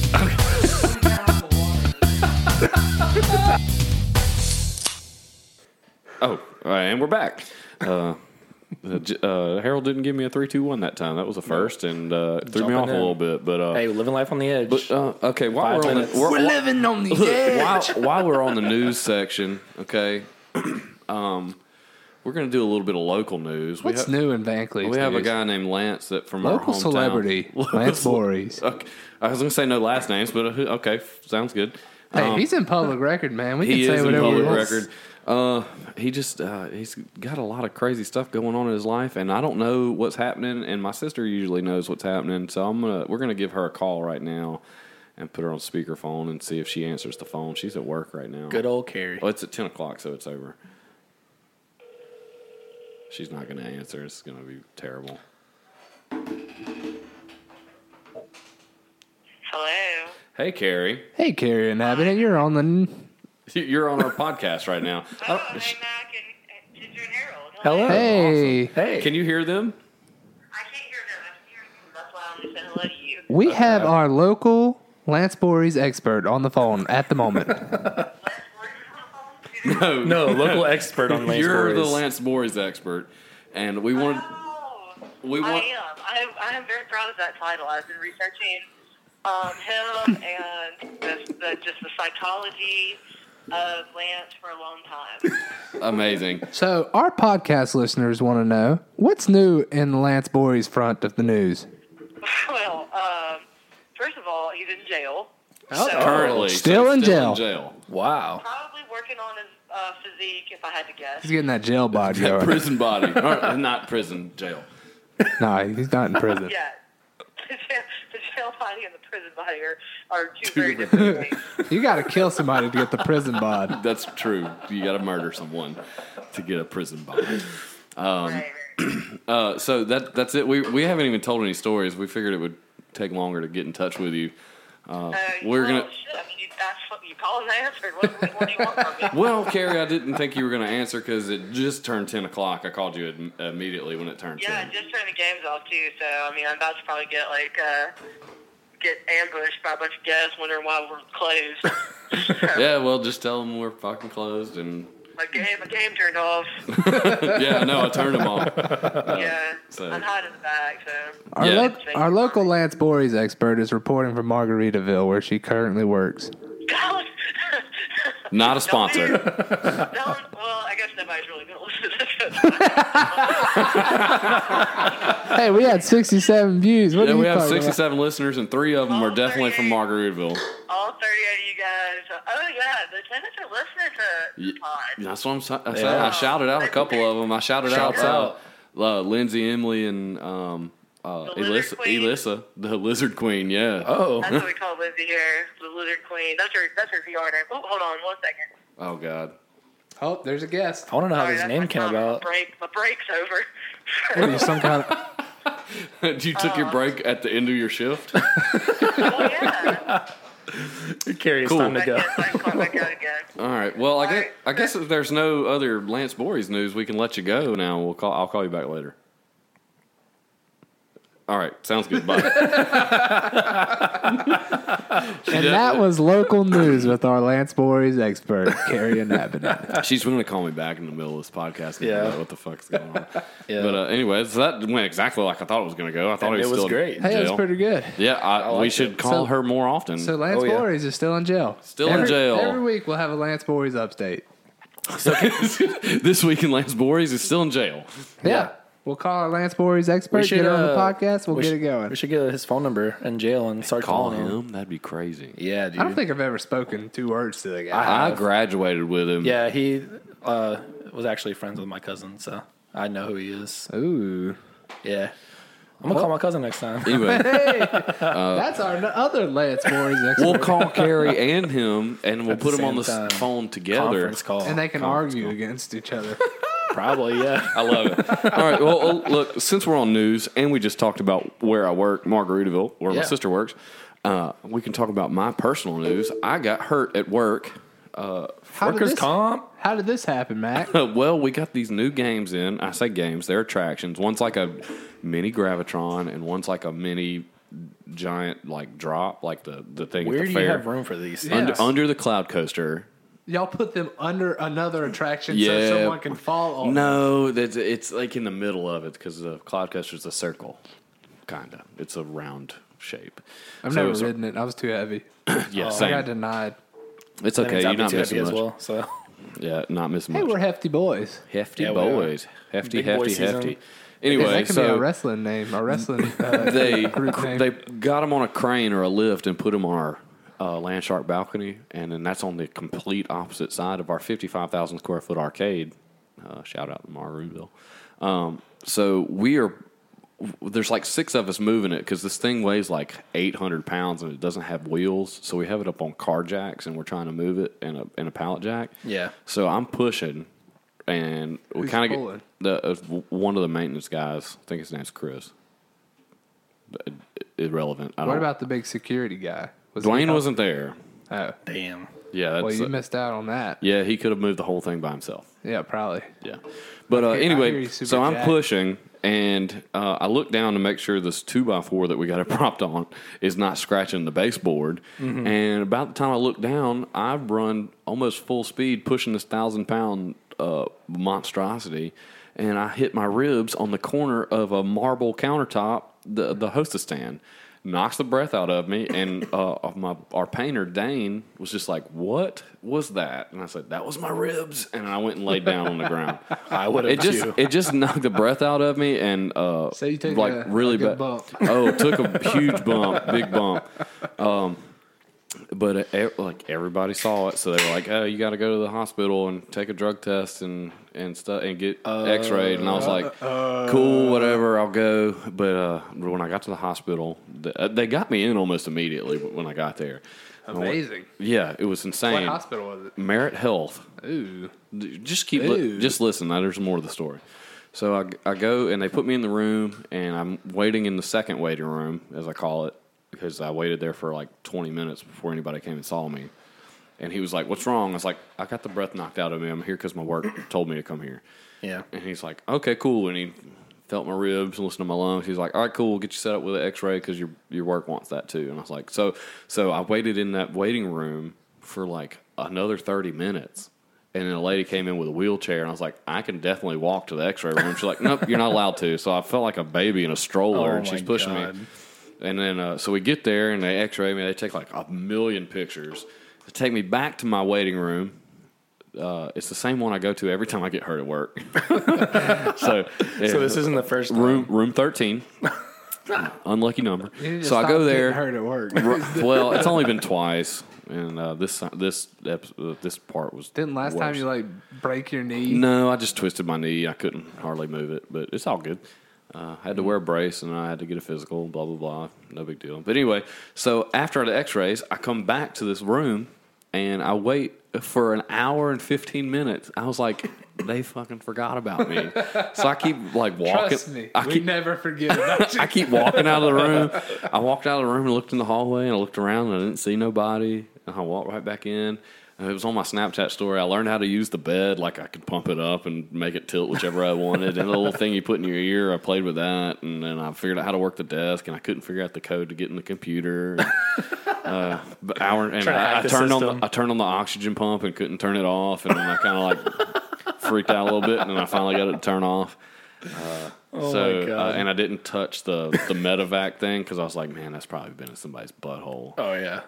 Oh, all right, and we're back. Uh, uh, J- uh, Harold didn't give me a three, two, one that time. That was a first, and uh, it threw me Jumping off a in. little bit. But, uh, Hey, living life on the edge. but uh, okay, while Five we're on minutes. the, we're, We're living on the edge. while, while we're on the news section, okay, um, we're going to do a little bit of local news. We What's have, new in Van Cleef? we have a news? guy named Lance that from Local our hometown. celebrity, Local Lance ce- Voorhees. Okay. I was going to say no last names, but uh, okay, sounds good. Hey, Um, he's in public record, man. We can he say is in whatever we public want. record. Uh, he just uh, he's got a lot of crazy stuff going on in his life, and I don't know what's happening. And my sister usually knows what's happening, so I'm gonna we're gonna give her a call right now and put her on speakerphone and see if she answers the phone. She's at work right now. Good old Carrie. Oh, it's at ten o'clock, so it's over. She's not gonna answer. It's gonna be terrible. Hello. Hey, Carrie, Hey, Carrie and Abbott, you're on the. you're on our podcast right now. Oh, Oh, hey, Mac and, and Ginger and Harold. Hello. Hey, Hey. Can you hear them? I can't hear them. I can hear you. That's why I'm just saying hello to you. we have our local Lance Voorhees expert on the phone at the moment. Let's work on the phone. No, No, local expert on Lance You're the Voorhees. Lance Boris expert, and we wanted. Oh, We I want- am. I, I am very proud of that title. I've been researching um, him and the, the, just the psychology of Lance for a long time. Amazing. So, our podcast listeners want to know what's new in the Lance Voorhees front of the news. Well, um, first of all, he's in jail. Oh. So Currently, Still so in still jail. in jail. Wow. probably working on his uh, physique, if I had to guess. He's getting that jail body. Yeah, going. prison body, or, not prison, jail. No, he's not in prison. Yeah. The jail, the jail body and the prison body are, are two very different things. You got to kill somebody to get the prison bod. That's true. You got to murder someone to get a prison body. Um, Right. uh, so that that's it. We we haven't even told any stories. We figured it would take longer to get in touch with you. Uh, Uh, we're well, gonna. shit, I mean, you asked what you called and answered. What, what do you want from me? Well, Carrie, I didn't think you were going to answer because it just turned ten o'clock. I called you im- immediately when it turned Yeah, I ten. just turned the games off too, so I mean, I'm about to probably get like uh, get ambushed by a bunch of guests wondering why we're closed. So, Yeah, well, just tell them we're fucking closed and. My game, my game turned off. Yeah, no, I turned them off. yeah, so- I'm hiding in the back. So Our, Yeah. lo- our local Lance Voorhees expert is reporting from Margaritaville, where she currently works. God, Not a sponsor. Don't, well, I guess nobody's really going to listen to this. Hey, we had sixty-seven views. What Yeah, are you we have talking sixty-seven listeners, and three of them are All definitely from thirty-eight. Margaritaville. All thirty-eight of you guys. Oh, yeah, the tenants are listening to the Yeah, pod. That's what I'm sa- I said. Yeah. I shouted out a couple of them. I shouted Shouts out, out. uh, uh, Lindsay, Emily, and um, uh, The Lizard Elissa, Queen? Elissa, the Lizard Queen. Yeah. Oh, That's what we call Lindsay here, the Lizard Queen. That's her, that's her V R name. Oh, hold on one second. Oh God. about? Oh, there's a guest. I want to know how Sorry, this that's name my came phone. about. Break, my break's over. What are you, some kind of? you took your break at the end of your shift. Oh, yeah. Curious Cool. time to Back go. in, so I can call back out again. All right. Well, I guess, right. I guess if there's no other Lance Bories news, we can let you go now. We'll call. I'll call you back later. All right. Sounds good. Bye. And that was local news with our Lance Bories expert, Carrie Avenant. She's going to call me back in the middle of this podcast. And Yeah. find out what the fuck's going on? Yeah. But uh, anyways, that went exactly like I thought it was going to go. I thought And he was it was still great. in Hey, it was jail. pretty good. Yeah, I, we liked should it. call So- her more often. So Lance Oh, yeah. Bories is still in jail. Still in Every- jail. Every week we'll have a Lance Bories update. This week in Lance Bories is still in jail. Yeah. We'll call our Lance Bories expert, get her on the uh, podcast, we'll we get should- it going. We should get his phone number in jail and start Call calling him. him. That'd be crazy. Yeah, dude. I don't think I've ever spoken two words to the guy. I have. graduated with him. Yeah, he uh, was actually friends with my cousin, so I know who he is. Ooh. Yeah. I'm gonna call my cousin next time. Anyway, That's our n- other Lance Bories expert. we'll call Carrie and him, and we'll At the put them on same the s- time. phone together. Conference call. and they can Conference argue call. against each other. Probably, yeah. I love it. All right. Well, well, look, since we're on news and we just talked about where I work, Margaritaville, where my Yeah. sister works, uh, we can talk about my personal news. I got hurt at work. Uh, How did Workers' this- comp. How did this happen, Mac? well, we got these new games in. I say games, they're attractions. One's like a mini Gravitron, and one's like a mini giant like drop, like the, the thing Where at do the you fair. have room for these? Yeah. Under, Yes. under the cloud coaster. Y'all put them under another attraction Yeah. so someone can fall on. No, that's, it's like in the middle of it because the cloud coaster is a circle, kind of. It's a round shape. I've So never it's a- ridden it. I was too heavy. Yeah, I same. got denied. It's That okay. means You're I'd be not too missing happy much. as well. So Yeah, not missing Hey, much. we're hefty boys. Hefty Yeah, we are. boys. Hefty, Big boy hefty, season. hefty. that Anyway, could be our so wrestling name. Our wrestling uh, they group name. they got them on a crane or a lift and put them on our uh, Land Shark balcony, and then that's on the complete opposite side of our fifty-five thousand square foot arcade. Uh, shout out to Margaritaville. Um, so we are. There's like six of us moving it because this thing weighs like eight hundred pounds and it doesn't have wheels. So we have it up on car jacks and we're trying to move it in a in a pallet jack. Yeah. So I'm pushing, and we Who's kind of pulling? get the uh, one of the maintenance guys. I think his name's Chris. But, uh, Irrelevant. I What don't- about the big security guy? Was he Dwayne help- wasn't there? Oh, damn. Yeah, that's well, you uh, missed out on that. yeah. He could have moved the whole thing by himself. Yeah, probably. Yeah. But uh, Okay, I hear anyway, you, super so I'm jacked. pushing, and uh, I look down to make sure this two by four that we got it propped on is not scratching the baseboard. Mm-hmm. And about the time I look down, I've run almost full speed pushing this thousand pound uh, monstrosity, and I hit my ribs on the corner of a marble countertop, the the hostess stand. Knocks the breath out of me, and uh, my our painter Dane was just like, "What was that?" And I said, "That was my ribs." And I went and laid down on the ground. I would have It just too. it just knocked the breath out of me, and uh, So you took like a- really a good bad. bump. Oh, took a huge bump, big bump. Um, but uh, e- like everybody saw it, so they were like, "Oh, you got to go to the hospital and take a drug test and and stuff and get X-rayed." And I was like, "Cool, whatever, I'll go." But uh, when I got to the hospital, th- uh, they got me in almost immediately when I got there. Amazing. Yeah, it was What insane. hospital was it? Merit Health. Ooh. Just keep, li- Ew. just listen. Now there's more to the story. So I, I go and they put me in the room, and I'm waiting in the second waiting room, as I call it, because I waited there for like twenty minutes before anybody came and saw me. And he was like, "What's wrong?" I was like, "I got the breath knocked out of me. I'm here because my work told me to come here." Yeah. And he's like, "Okay, cool." And he felt my ribs and listened to my lungs. He's like, "All right, cool. We'll get you set up with an X-ray because your your work wants that too." And I was like, "So so I waited in that waiting room for like another thirty minutes." And then a lady came in with a wheelchair, and I was like, "I can definitely walk to the X-ray room." She's like, "Nope, you're not allowed to." So I felt like a baby in a stroller, Oh and she's my pushing God. me. And then uh, so we get there, and they X-ray me. They take like a million pictures, They take me back to my waiting room. Uh, it's the same one I go to every time I get hurt at work. so, yeah. So this isn't the first time. room room thirteen. Unlucky number. You need to So I stop go getting there. hurt at work. R- well, it's only been twice, and uh, this this episode, uh, this part was Didn't last time worse. you like break your knee? No, I just twisted my knee. I couldn't hardly move it, but it's all good. Uh, I had to wear a brace, and I had to get a physical. Blah blah blah. No big deal. But anyway, so after the X-rays, I come back to this room, and I wait for an hour and fifteen minutes. I was like, they fucking forgot about me. So I keep like walking. Trust me, I we keep never forget about you. I keep walking out of the room. I walked out of the room and looked in the hallway, and I looked around and I didn't see nobody. And I walked right back in. And it was on my Snapchat story. I learned how to use the bed. Like I could pump it up and make it tilt whichever I wanted. And the little thing you put in your ear, I played with that. And then I figured out how to work the desk. And I couldn't figure out the code to get in the computer. Uh, but hour and Trying to I, hack I the turned on system. the, I turned on the oxygen pump and couldn't turn it off. And then I kind of like freaked out a little bit. And then I finally got it to turn off. Uh, Oh so my God. uh, and I didn't touch the the medevac thing because I was like, man, that's probably been in somebody's butthole. Oh yeah.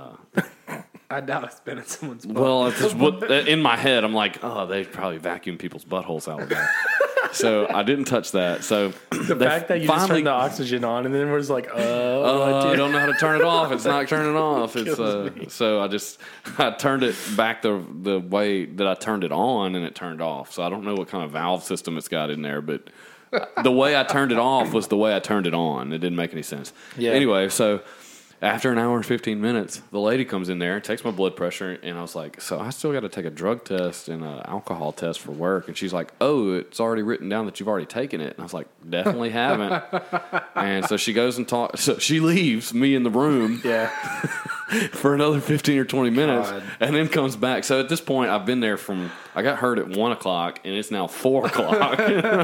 I doubt it's been in someone's butt. Well, it's just what, in my head, I'm like, oh, they probably vacuum people's buttholes out with that. So I didn't touch that. So The fact that you just turned the oxygen on and then we're just like, oh, Uh, I dude. don't know how to turn it off. It's not turning off. It's uh, so I just I turned it back the the way that I turned it on, and it turned off. So I don't know what kind of valve system it's got in there, but the way I turned it off was the way I turned it on. It didn't make any sense. Yeah. Anyway, so after an hour and fifteen minutes, the lady comes in there, takes my blood pressure, and I was like, so I still got to take a drug test and an alcohol test for work. And she's like, oh, it's already written down that you've already taken it. And I was like, definitely haven't. And so she goes and talks. So she leaves me in the room Yeah. for another fifteen or twenty minutes, God. and then comes back. So at this point, I've been there from, I got hurt at one o'clock, and it's now four o'clock.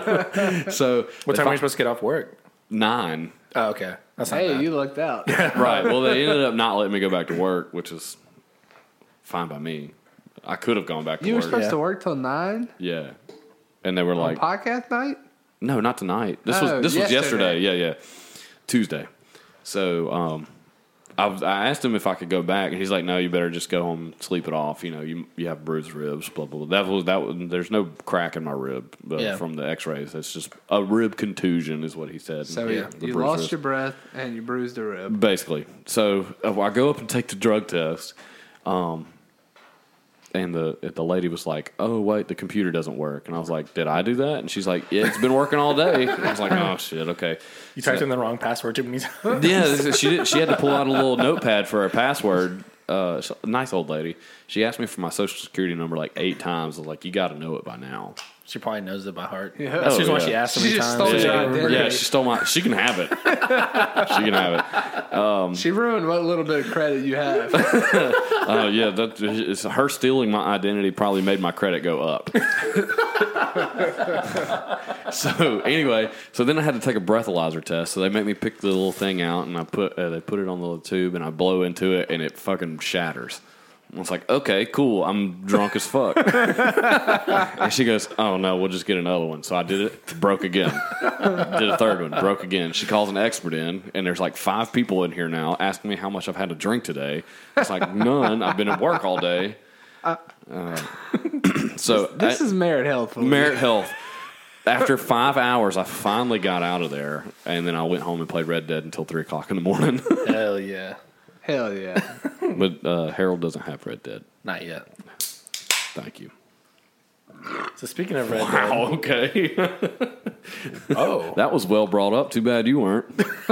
So What they time are fi- you supposed to get off work? Nine. Oh, okay. That's not Hey, bad. you lucked out. Right. Well, they ended up not letting me go back to work, which is fine by me. I could have gone back to You were work. supposed Yeah. to work till nine Yeah. And they were like, podcast night. no, not tonight. This Oh, was this was yesterday. yesterday. Yeah, yeah. Tuesday. So um, I, was- I asked him if I could go back, and he's like, no, you better just go home and sleep it off. You know, you you have bruised ribs, blah, blah, blah. That was, that was, there's no crack in my rib uh, Yeah. from the x-rays. It's just a rib contusion is what he said. So Yeah. The you bruised lost ribs. your breath and you bruised a rib. Basically. So uh, I go up and take the drug test, um, and the the lady was like, "Oh wait, the computer doesn't work." And I was like, "Did I do that?" And she's like, "Yeah, it's been working all day." I was like, "Oh shit, okay." You typed in the wrong password too many times. Yeah, this- she did, she had to pull out a little notepad for her password. Uh, she's a nice old lady. She asked me for my social security number like eight times. I was like, "You got to know it by now." She probably knows it by heart. Yeah. That's Oh, just why yeah. she asked so She many just times. stole Yeah. your Yeah, identity. yeah, she stole my. She can have it. She can have it. She ruined what little bit of credit you have. Oh yeah, that it's her stealing my identity probably made my credit go up. So anyway, so then I had to take a breathalyzer test. So they make me pick the little thing out, and I put uh, they put it on the little tube, and I blow into it, and it fucking shatters. I was like, okay, cool. I'm drunk as fuck. And she goes, oh no, we'll just get another one. So I did it, broke again. Did a third one, broke again. She calls an expert in, and there's like five people in here now asking me how much I've had to drink today. It's like none. I've been at work all day. Uh, so This I- is Merit Health. folks. Merit Health. After five hours, I finally got out of there, and then I went home and played Red Dead until three o'clock in the morning. Hell yeah. Hell yeah. But uh, Harold doesn't have Red Dead. Not yet. Thank you. So speaking of Red Wow. Okay. Dead. Oh. That was well brought up. Too bad you weren't.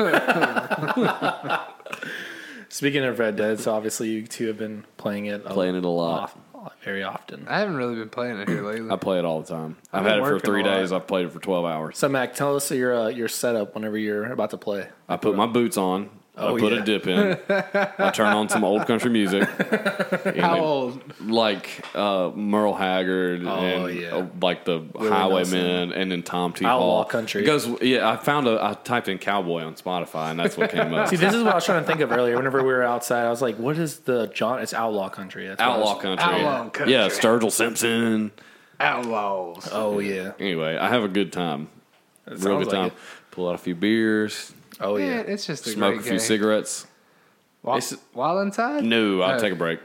Speaking of Red Dead, so obviously you two have been playing it. A Playing it a lot. off- very often. I haven't really been playing it here lately. I play it all the time. I've I've had been it for working three a lot. days. I've played it for twelve hours. So Mac, tell us your uh, your setup whenever you're about to play. I put my boots on. Oh, I put yeah. a dip in. I turn on some old country music. How old? Like uh, Merle Haggard Oh, and yeah. uh, like the Willie Highwaymen, and then Tom T. Outlaw Hall. country. It goes, yeah, I found a. I typed in cowboy on Spotify, and that's what came up. See, this is what I was trying to think of earlier. Whenever we were outside, I was like, "What is the John?" It's Outlaw Country. That's what I Outlaw was- country. Outlaw country. Yeah, Sturgill Simpson. Outlaws. Oh yeah. Anyway, I have a good time. It Real sounds good time. like it. Pull out a few beers, Oh Man, yeah. it's just a smoke a great few game. cigarettes. While, It's- while inside? No, I'll Oh. take a break.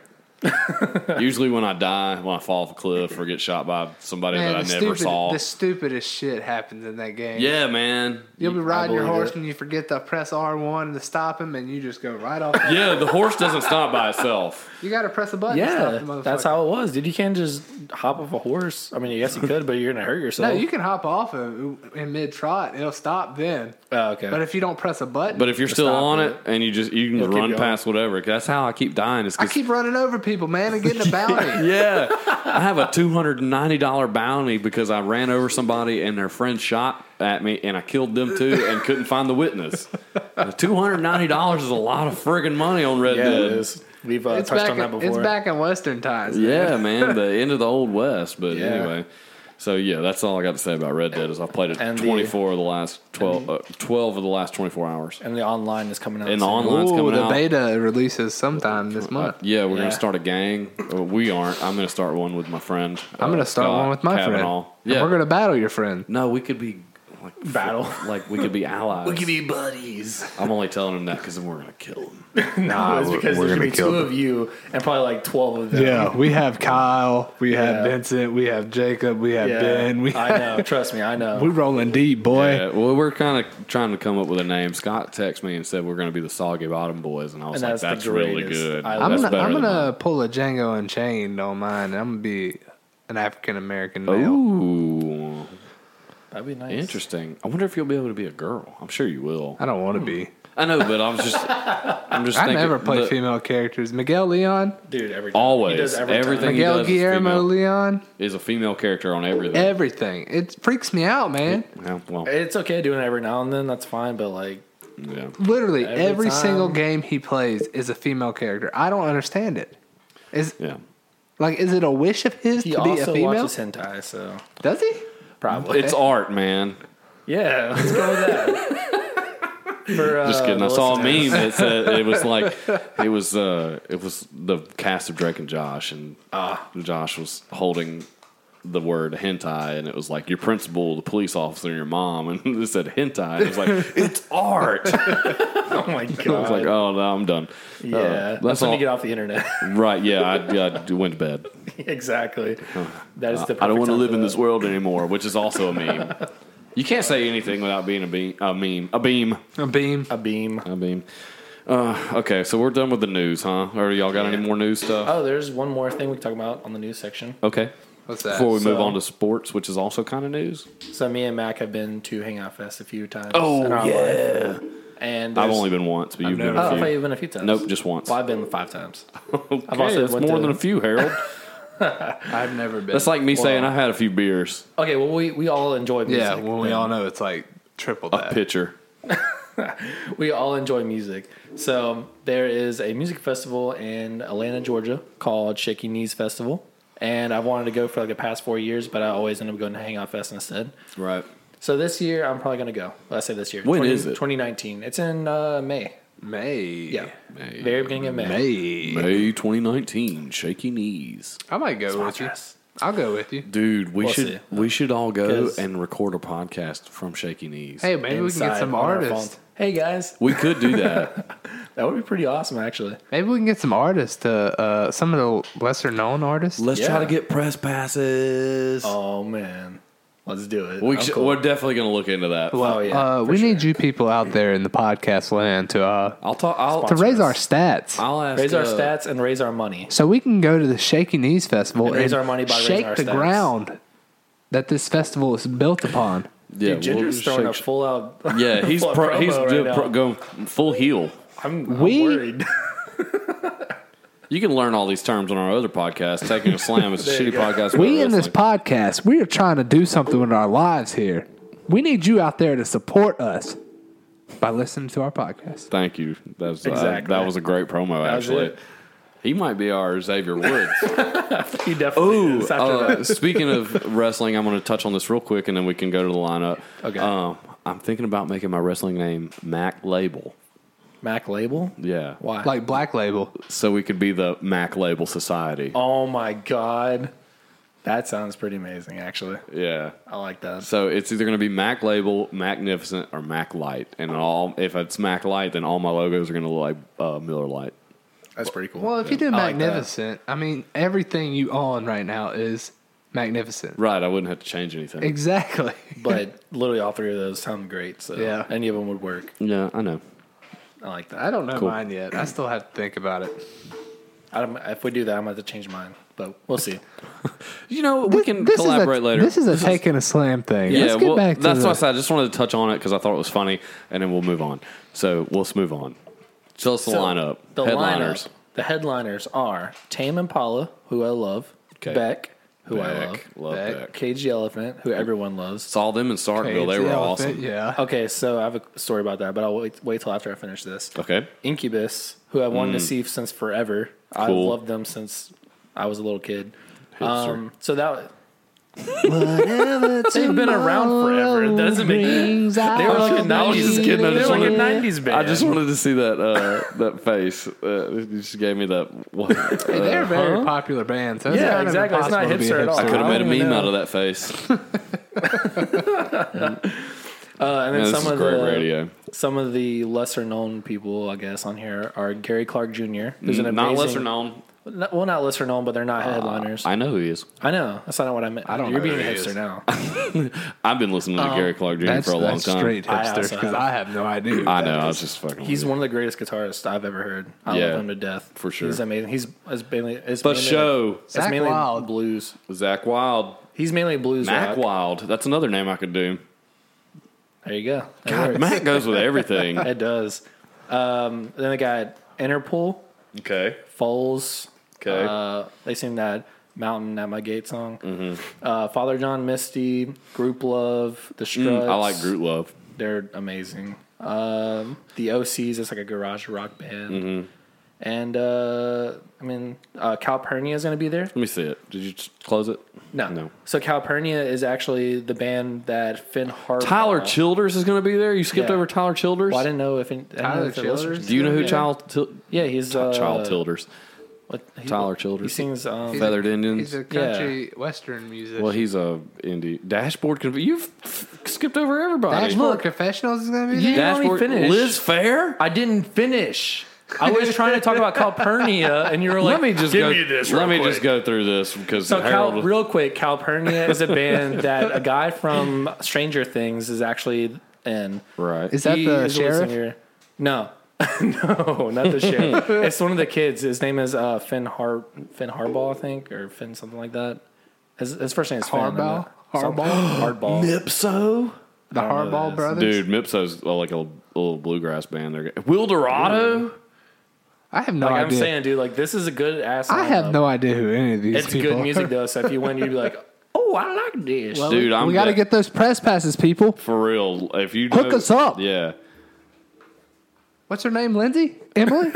Usually when I die, when I fall off a cliff or get shot by somebody Man, that I the never stupid, saw. The stupidest shit happens in that game. Yeah, man. You'll be riding your believe horse it. and you forget to press R one to stop him, and you just go right off. The Yeah, the horse doesn't stop by itself. You got to press a button. to stop the Yeah, motherfucker. that's how it was, dude. You can't just hop off a horse. I mean, I guess you could, but you're gonna hurt yourself. No, you can hop off of in mid trot. It'll stop then. Oh, okay. But if you don't press a button, But if you're To still stop on it. it and you just you can You'll keep run going. past whatever, that's how I keep dying. Is I 'cause- keep running over people, man, and getting a bounty. yeah, I have a two hundred ninety dollars bounty because I ran over somebody and their friend shot at me and I killed them too and couldn't find the witness. two hundred ninety dollars is a lot of friggin' money on Red yeah, Dead. it is. We've uh, It's touched back. on that In, before. it's back in Western times. Yeah, man, the end of the old West. But Yeah. anyway, so yeah, that's all I got to say about Red Dead. Is I've played it And the- twenty-four of the last twelve, uh, twelve of the last twenty-four hours. And the online is coming out. And soon. online- Mine's Ooh, coming the out. beta releases sometime this month. Yeah, we're Yeah. gonna start a gang. Uh, We aren't. I'm gonna start one with my friend. I'm uh, gonna start Scott one with my Kavanaugh. friend. Yeah, We're gonna battle your friend. no, we could be like Battle. like we could be allies. be buddies. I'm only telling him that because then we're gonna kill him. No, it's we're- because we're there's gonna gonna be kill two them. of you and probably like twelve of them. Yeah, we have Kyle, we have Yeah. Vincent, we have Jacob, we have Yeah. Ben. We I know. Trust me, I know. we rolling deep, boy. Yeah, well, we're kind of trying to come up with a name. Scott texted me and said we're going to be the Soggy Bottom Boys, and I was And like, that's "That's the really greatest. good. I- I'm That's gonna, better I'm than gonna mine." pull a Django Unchained on mine, and I'm gonna be an African American male. Ooh, That'd be nice. interesting. I wonder if you'll be able to be a girl. I'm sure you will. I don't want to be. I know, but I was just, I'm just. I thinking, never play the- female characters. Miguel Leon, dude. Every time. Always. He does every Everything time. he Miguel does is Guillermo female. Leon, Is a female character on everything. everything. It freaks me out, man. Yeah, well, It's okay doing it every now and then. That's fine. But like, yeah. Literally, Every every time. single game he plays is a female character. I don't understand it. Is Yeah. like, is it a wish of his he to be a also female? watches hentai, so Does he? probably. It's art, man. Yeah, let's go with that. For, uh, Just kidding. I the saw a listeners. meme that said it was like it was uh it was the cast of Drake and Josh, and Josh was holding the word hentai, and it was like your principal, the police officer, and your mom, and it said hentai. And it was like it's art. I Oh my god. was like, oh no, I'm done. yeah, Uh, that's, that's when all. you get off the internet. Right? Yeah, I, yeah, I went to bed. Exactly. That is the. I don't want perfect to time live for in that. this world anymore, which is also a meme. You can't say anything without being a beam, a meme, a beam, A beam. A beam. a beam. Uh, okay, so we're done with the news, huh? Or y'all got any more news stuff? Oh, there's one more thing we can talk about on the news section. Okay. What's that? Before we move So- on to sports, which is also kind of news. So me and Mac have been to Hangout Fest a few times. Oh, in our yeah. life. And I've there's- only been once, but you've been Oh, I a thought few. you've been a few times. Nope, just once. Well, I've been five times. Okay, I've also that's went more to- than a few, Harold. I've never been. That's like me saying Well- I had a few beers, Okay, well we, we all enjoy music. yeah. When we then. all know it's like triple a that. pitcher. we all enjoy music. So there is a music festival in Atlanta, Georgia called Shaky Knees Festival. And I've wanted to go for like the past four years, but I always end up going to Hangout Fest instead. Right. So this year, I'm probably going to go. Well, I say this year. When twenty, is it? twenty nineteen. It's in uh, May. May. Yeah. May. Very beginning of May. May. May twenty nineteen, Shaky Knees. I might go with you. Yes. I'll go with you. Dude, we We'll should see. we should all go 'Cause- and record a podcast from Shaky Knees. Hey, maybe we can get Inside some on our artists. phones. Hey guys, We could do that. that would be pretty awesome, actually. Maybe we can get some artists to uh, some of the lesser known artists. Let's Yeah. try to get press passes. Oh man, let's do it. we I'm should, cool. We're definitely going to look into that. Oh, yeah, uh, for we sure. need you people out there in the podcast land to uh, I'll talk. I'll to raise our stats, I'll ask. raise our uh, stats and raise our money. so we can go to the Shaky Knees Festival And raise our money by raising shake our the stats. ground that this festival is built upon. Yeah, Dude, Ginger's we'll throwing shake- a full out. Yeah, he's full pro, promo he's right doing now. pro, going full heel. I'm, I'm We- worried. You can learn all these terms on our other podcast. Taking a slam is a There you shitty go. podcast. We about in this wrestling. podcast, we are trying to do something with our lives here. We need you out there to support us by listening to our podcast. Thank you. That was, uh, Exactly. that was a great promo. That was Actually, it. he might be our Xavier Woods. He definitely Ooh, is after uh, that. speaking of wrestling, I'm going to touch on this real quick, and then we can go to the lineup. Okay. Um, I'm thinking about making my wrestling name Mac Label. Mac Label. Yeah. Why? Like Black Label. So we could be the Mac Label Society. Oh my god, that sounds pretty amazing. Actually, Yeah. I like that. So it's either going to be Mac Label, Magnificent, or Mac Light. And all if it's Mac Light, then all my logos are going to look like uh, Miller Lite. That's pretty cool. Well, if you do I like that. magnificent, I mean, everything you own right now is magnificent. Right, I wouldn't have to change anything. Exactly. But literally all three of those sound great. So Yeah. any of them would work. Yeah, I know. I like that. I don't know Cool. mine yet. I still have to think about it. I don't, if we do that, I'm going to have to change mine. But we'll see. You know, we can This is collaborate a, later. This is a take and a slam thing. yeah, Let's get well, back to that's the, why I said I just wanted to touch on it because I thought it was funny, and then we'll move on. So let's move on. Tell us the So, lineup. The Headliners. lineup, the headliners are Tame Impala, who I love. Okay. Beck, who I love. Beck. Love Beck. Beck. Cage the Elephant, who everyone loves. Saw them in Starkville. Cage They the were Elephant, awesome. Yeah. Okay, so I have a story about that, but I'll wait, wait till after I finish this. Okay. Incubus, who I've wanted to see since forever. I've Cool. loved them since I was a little kid. Hipster. Um, so that they've been around forever. It doesn't make They they were like a I was nineties. just kidding. I They were just like a wanted- nineties band. I just wanted to see that uh, that face. Uh, you just gave me that. What? Hey, they're a very popular band. So it's Yeah, kind of exactly. It's not impossible to be hipster at all. I could have I made a don't even meme know. out of that face. Uh, and then Man, this some is of great the radio. some of the lesser known people, I guess, on here are Gary Clark Junior, who's an Mm, Not amazing, lesser known. Not- well, not lesser known, but they're not headliners. I, I know who he is. know that's not what I meant. I don't You're know being who a he hipster is. now. I've been listening to Gary Clark Junior That's, for a long that's time. straight I hipster also because have. I have no idea. who I that know. I is. was just fucking. He's with one of the greatest guitarists I've ever heard. I Yeah, love him to death. for sure. He's amazing. He's it's mainly it's The mainly, show. It's Zach mainly Wilde. blues. you. Zach Wild. He's mainly blues Mac rock. Wild. That's another name I could do. There you go. That God, works. Mac goes with everything. It does. Um, then they got Interpol, Okay. Foles. Okay. Uh, they sing that Mountain at My Gate song. Mm-hmm. Uh, Father John Misty, Group Love, The Struts. Mm, I like Groot Love. They're amazing. Um, the O Cs, it's like a garage rock band. Mm-hmm. And, uh, I mean, uh, Calpurnia is going to be there. Let me see it. Did you just close it? No. No. So Calpurnia is actually the band that Finn Harbaugh. Tyler Childers is going to be there. You skipped Yeah. over Tyler Childers. Well, I didn't know if I didn't know Tyler if it was- Childers? Do you know who Yeah. Child Til- Yeah, he's uh, Child Childers? What, he, Tyler He Childers. sings. Um, He's Feathered Indians. He's a country western musician. Well, he's a indie dashboard. Conf- You've f- skipped over everybody. Dashboard Confessionals is going to be there? You didn't let me Dashboard. finish. Liz Fair. I didn't finish. I was trying to talk about Calpurnia, and you were like, let me just "Give go. me this let real me quick." just go through this because So, Cal, Harold. real quick, Calpurnia is a band that a guy from Stranger Things is actually in. right. Is that He the is lead sheriff? singer. No, no, not the sheriff. It's one of the kids. His name is uh, Finn Har Finn Harbaugh, I think, or Finn something like that. His, his first name is Finn. I'm Harbaugh? not- some- Harbaugh? Hardball. Mipso. The I don't know Hardball this. Brothers? Dude, Mipso's uh, like a, a little bluegrass band. There, Wildorado. I have no Like I'm idea. saying, dude, like this is a good ass. I have lineup. no idea who any of these It's people good music are. though. So if you win, you'd be like, "Oh, I like this." Well, Dude, we, I'm we got to de- get those press passes, people. For real, if you Hook know- us up. yeah. What's her name? Lindsay? Emily?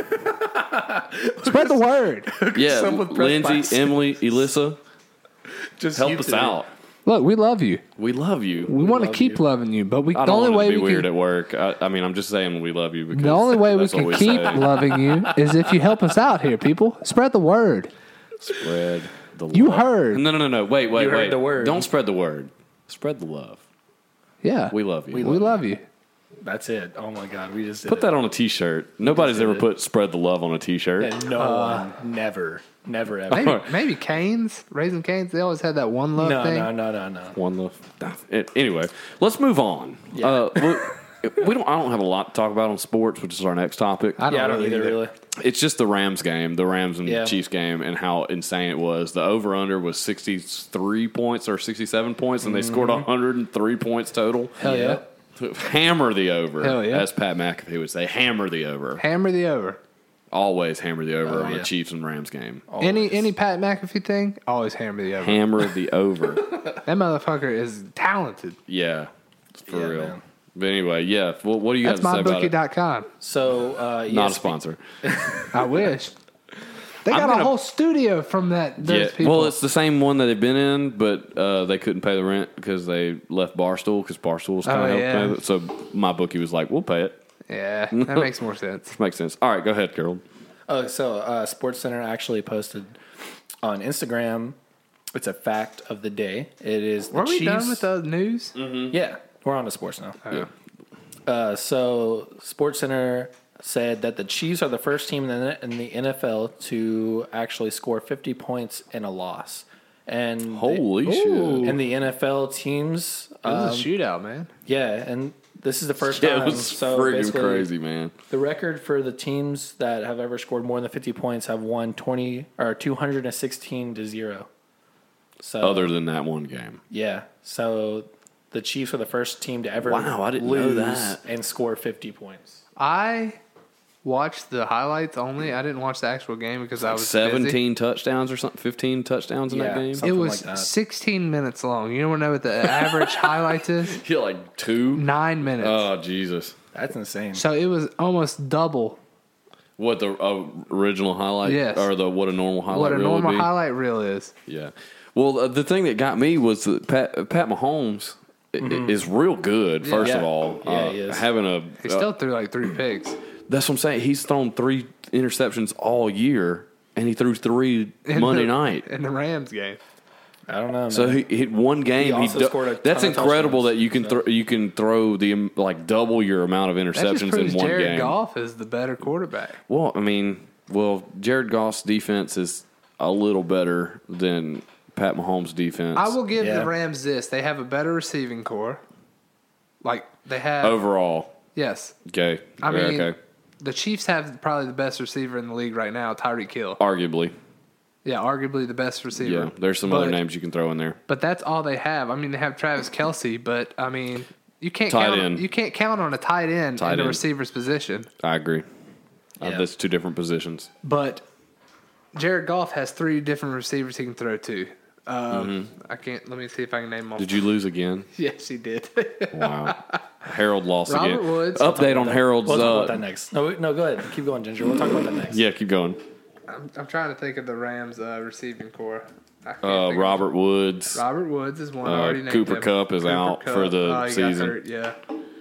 Spread the word. Yeah, up with press Lindsay, box. Emily, Elissa, Just help you us two. out. Look, we love you. We love you. We, want to love keep you. loving you, but we I the don't only want way it to be we weird can at work. I, I mean, I'm just saying we love you because the only way we that's what can keep say. loving you is if you help us out here, people. Spread the word. Spread the You love. heard. No, no, no, no. Wait, wait, You heard wait. the word. Don't spread the word. Spread the love. Yeah. We love you. We love you. That's it. Oh my god, we just did Put it. that on a T-shirt. Nobody's did ever it. put "spread the love" on a T-shirt. And no one, never, never ever. Maybe, maybe Canes, Raising Canes, they always had that one love No, thing. no, no, no, no. One love. It- Anyway, let's move on. Yeah. Uh, we, we don't. I don't have a lot to talk about on sports, which is our next topic. I don't, Yeah, I don't really either, really. It's just the Rams game, the Rams and Yeah. Chiefs game, and how insane it was. The over/under was sixty-three points or sixty-seven points, and they scored one hundred three points total. Hell yeah. Hammer the over, Hell yeah. as Pat McAfee would say. Hammer the over. Hammer the over. Always hammer the over Oh, on yeah. a Chiefs and Rams game. Any any Pat McAfee thing, always hammer the over. Hammer the over. That motherfucker is talented. Yeah, for Yeah, real. man. But anyway, yeah. Well, what do you That's guys say about my bookie it? dot com. So, uh, Not a yes, sponsor. I wish. They I'm got gonna- a whole studio from that. Those Yeah. people. Well, it's the same one that they've been in, but uh, they couldn't pay the rent because they left Barstool because Barstool was kind Oh, of yeah. helping pay it. So my bookie was like, "We'll pay it." yeah, that makes more sense. Makes sense. All right, go ahead, Carol. Oh, so uh, Sports Center actually posted on Instagram. It's a fact of the day. It is the Were we Chiefs. done with the news? Yeah, we're on to sports now. Yeah. Uh, so Sports Center said that the Chiefs are the first team in the, in the N F L to actually score fifty points in a loss. And Holy the, shit. And the N F L teams. It was um, a shootout, man. Yeah, and this is the first Yeah, time. it was so freaking basically, crazy, man. The record for the teams that have ever scored more than fifty points have won twenty or two hundred sixteen to zero. So Other than that one game. yeah, so the Chiefs are the first team to ever Wow, I didn't know lose that. and score fifty points. I watched the highlights only. I didn't watch the actual game because I was seventeen touchdowns or something, fifteen touchdowns in Yeah, that game. busy. It something was like that. sixteen minutes long. You want to know what the average highlights is? Yeah, like two. Nine minutes. Oh, Jesus. That's insane. So it was almost double What the uh, original highlight? Yes. Or the what a normal highlight what a reel normal would be? highlight reel is. Yeah. Well, uh, the thing that got me was that Pat, Pat Mahomes i- Mm-hmm. is real good, first Yeah. of all. Yeah, uh, he is. Having a. He uh, still threw like three picks. that's what I'm saying. He's thrown three interceptions all year, and he threw three In Monday the- night. in the Rams game. I don't know. Man. So he hit one game. He also do- scored a ton that's of incredible touchdowns, that you can so. throw you can throw the um, like double your amount of That just interceptions proves in one Jared game. Goff is the better quarterback. Well, I mean, well, Jared Goff's defense is a little better than Pat Mahomes' defense. I will give Yeah. the Rams this: they have a better receiving core. Like they have overall. yes. Okay, I Yeah, mean, okay, the Chiefs have probably the best receiver in the league right now, Tyreek Hill. arguably, Yeah, arguably the best receiver. yeah. There's some But- other names you can throw in there. But that's all they have. I mean, they have Travis Kelsey, but I mean, you can't Tight count. end. You can't count on a tight end Tight in the end. receiver's position. I agree. Uh, Yeah. that's two different positions. But Jared Goff has three different receivers he can throw to. Um, I can't. Let me see if I can name them. Mm-hmm. Did you lose again? Yes, he did. Wow. Harold lost Robert again. Woods. Update on Harold's. We'll talk Uh, about that next. No, no, go ahead. Keep going, Ginger. We'll talk about that next. yeah, keep going. I'm, I'm trying to think of the Rams' uh, receiving core. I can't Uh, think of- Robert Woods. Robert Woods is one. I Uh, already named Cooper him. Kupp is out Kupp. for the Oh, he got season. hurt, yeah.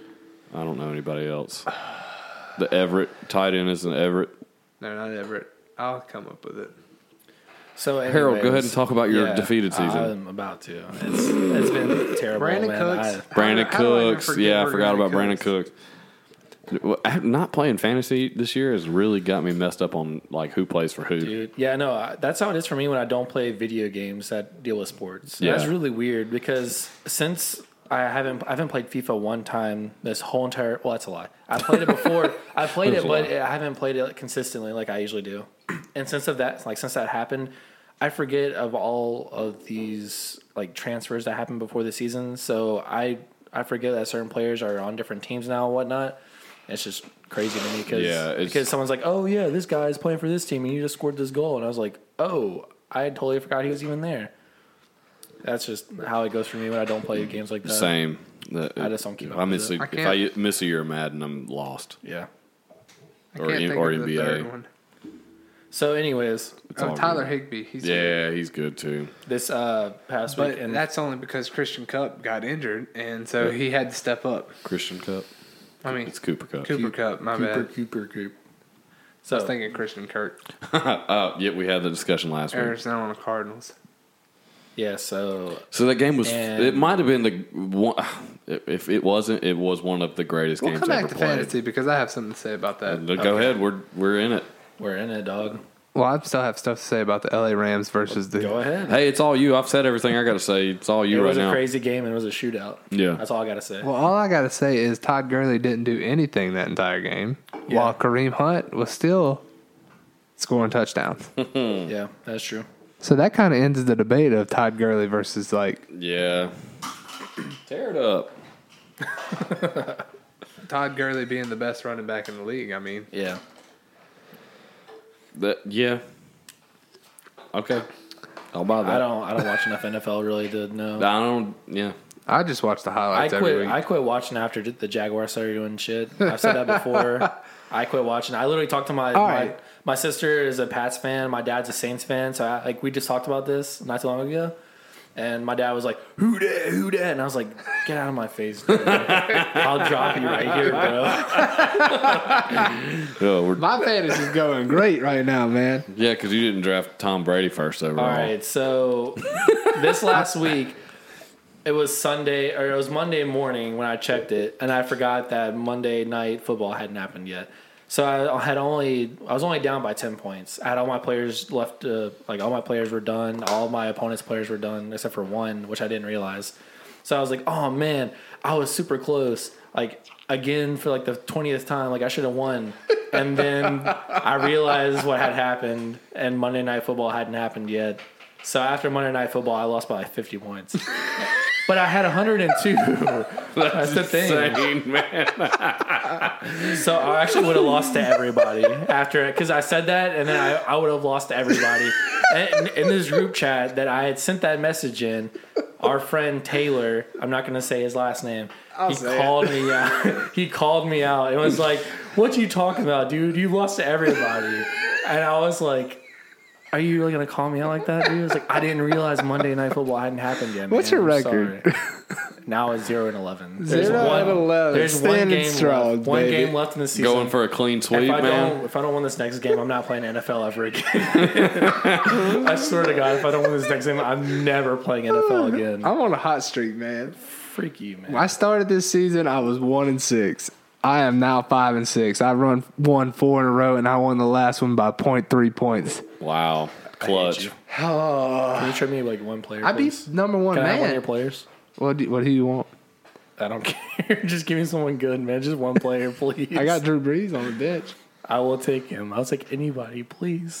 I don't know anybody else. The Everett tight end is an Everett. No, not Everett. I'll come up with it. So, anyways, Harold, go ahead and talk about your yeah, defeated season. I'm about to. It's, it's been terrible. Brandon man. Cooks. I- Brandon How do- how do I even Cooks. forget Yeah, I we're forgot Brandon about Brandon Cooks? Cooks. Well, I- Not playing fantasy this year has really got me messed up on like who plays for who. Dude, yeah, no, I- that's how it is for me when I don't play video games that deal with sports. Yeah. That's really weird because since I haven't I haven't played FIFA one time this whole entire well, that's a lie. I played it before. I played That's it, a but lie. I haven't played it consistently like I usually do. And since of that, like since that happened, I forget of all of these like transfers that happened before the season. So I I forget that certain players are on different teams now and whatnot. It's just crazy to me because Yeah, it's- because someone's like, oh yeah, this guy's playing for this team and you just scored this goal, and I was like, oh, I totally forgot he was even there. That's just how it goes for me when I don't play games like that. Same. The- I just don't keep up I with miss it. a, I if I can't- miss a year of Madden, I'm lost. Yeah. I Or can't in- think or of the N B A. third one. So, anyways, It's Oh, all Tyler good. Higbee. He's Yeah, he's good too. this uh, past But week, and that's only because Christian Cup got injured, and so he had to step up. Christian Cup. I mean, It's Cooper Cup. Cooper Cup. My Cooper, bad. Cooper, Cooper. I So, was thinking Christian Kirk. uh, yeah, we had the discussion last week. Arizona Cardinals. yeah, so So that game was. And- it might have been the one. If it wasn't, it was one of the greatest We'll games come back ever to played. fantasy because I have something to say about that. Uh, Go ahead. We're we're in it. we're in it, dog. Well, I still have stuff to say about the L A Rams versus the. Go ahead. Hey, it's all you. I've said everything I got to say. It's all you it right was a now. crazy game and it was a shootout. Yeah. That's all I got to say. Well, all I got to say is Todd Gurley didn't do anything that entire game, Yeah. while Kareem Hunt was still scoring touchdowns. Yeah, that's true. So that kind of ends the debate of Todd Gurley versus like Yeah. Tear it up. Todd Gurley being the best running back in the league. I mean, Yeah. That yeah. Okay. I'll buy that. I don't I don't watch enough N F L really to know. I don't. Yeah. I just watch the I highlights every quit. week. I quit watching after the Jaguars started doing shit. I've said that before. I quit watching. I literally talked to my All my, right. my sister is a Pats fan. My dad's a Saints fan. So I, like we just talked about this not too long ago, and my dad was like, "Who dat? Who dat?" And I was like, "Get out of my face, dude. I'll drop you right here, bro." Oh, we're, My fantasy's going great right now, man. yeah, because you didn't draft Tom Brady first overall. All right, so this last week, it was Sunday or it was Monday morning when I checked it, and I forgot that Monday night football hadn't happened yet. So I had only I was only down by ten points. I had all my players left. Uh, like all my players were done. All my opponent's players were done except for one, which I didn't realize. So I was like, oh man, I was super close. Like again for like the twentieth time. Like I should have won. And then I realized what had happened, and Monday Night Football hadn't happened yet. So after Monday Night Football, I lost by like fifty points. But I had one hundred two. That's the thing. Insane, man. So I actually would have lost to everybody after it because I said that, and then I, I would have lost to everybody. And in this group chat that I had sent that message in, our friend Taylor, I'm not going to say his last name, I'll he say called it. me out. He called me out and was like, "What you talking about, dude? You lost to everybody." And I was like, "Are you really gonna call me out like that, dude?" I was like, "I didn't realize Monday Night Football hadn't happened yet." What's man. your I'm record? sorry." Now it's zero and eleven. There's Zero one, and eleven. There's one Standing game strong, left. One baby. game left in the season. Going for a clean sweep, if I man. don't, if I don't win this next game, I'm not playing N F L ever again. I swear to God, if I don't win this next game, I'm never playing N F L again. I'm on a hot streak, man. Freak you, man. When I started this season, I was one and six. I am now five and six. I run won four in a row, and I won the last one by point three points. Wow. I hate Clutch. you. Oh, Can you trade me like one player? I please? beat number one Can I have one of man. your players? What do, what do you want? I don't care. Just give me someone good, man. Just one player, please. I got Drew Brees on the bench. I will take him. I'll take anybody, please.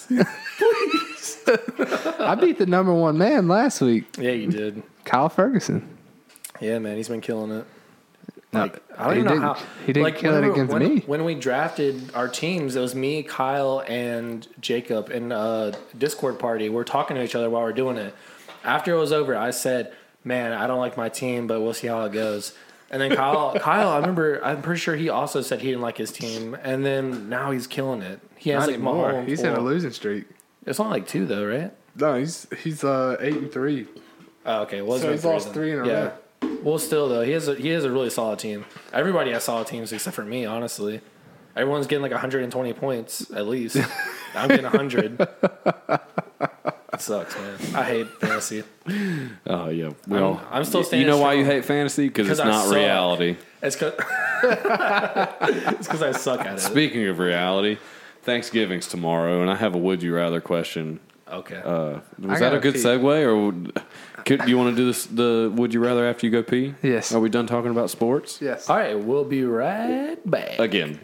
I beat the number one man last week, Yeah, you did. Kyle Ferguson. Yeah, man, he's been killing it. No, Like I don't he even know didn't- how he didn't like, kill it when we- against when, me. When we drafted our teams, it was me, Kyle, and Jacob in a Discord party. We're talking to each other while we're doing it. After it was over, I said, "Man, I don't like my team, but we'll see how it goes." And then Kyle, Kyle, I remember, I'm pretty sure he also said he didn't like his team, and then now he's killing it. He has Not like anymore. Mahomes. He's in a well, losing streak. It's only like two though, right? No, he's he's uh eight and three. Oh, okay. Well, So it's he's three lost then. three in a yeah. row. Well, still though, he has a he has a really solid team. Everybody has solid teams except for me, honestly. Everyone's getting like one hundred twenty points at least. I'm getting one hundred. It sucks, man. I hate fantasy. Oh yeah. Well, I'm still you standing know why you strong. hate fantasy? Because it's 'Cause I not suck. reality. It's because it's because I suck at it. Speaking of reality, Thanksgiving's tomorrow, and I have a would you rather question. Okay. Uh, was I that a gotta good pee. segue, or would, could, do you want to do this? The would you rather after you go pee? Yes. Are we done talking about sports? Yes. All right, we'll be right back. Again.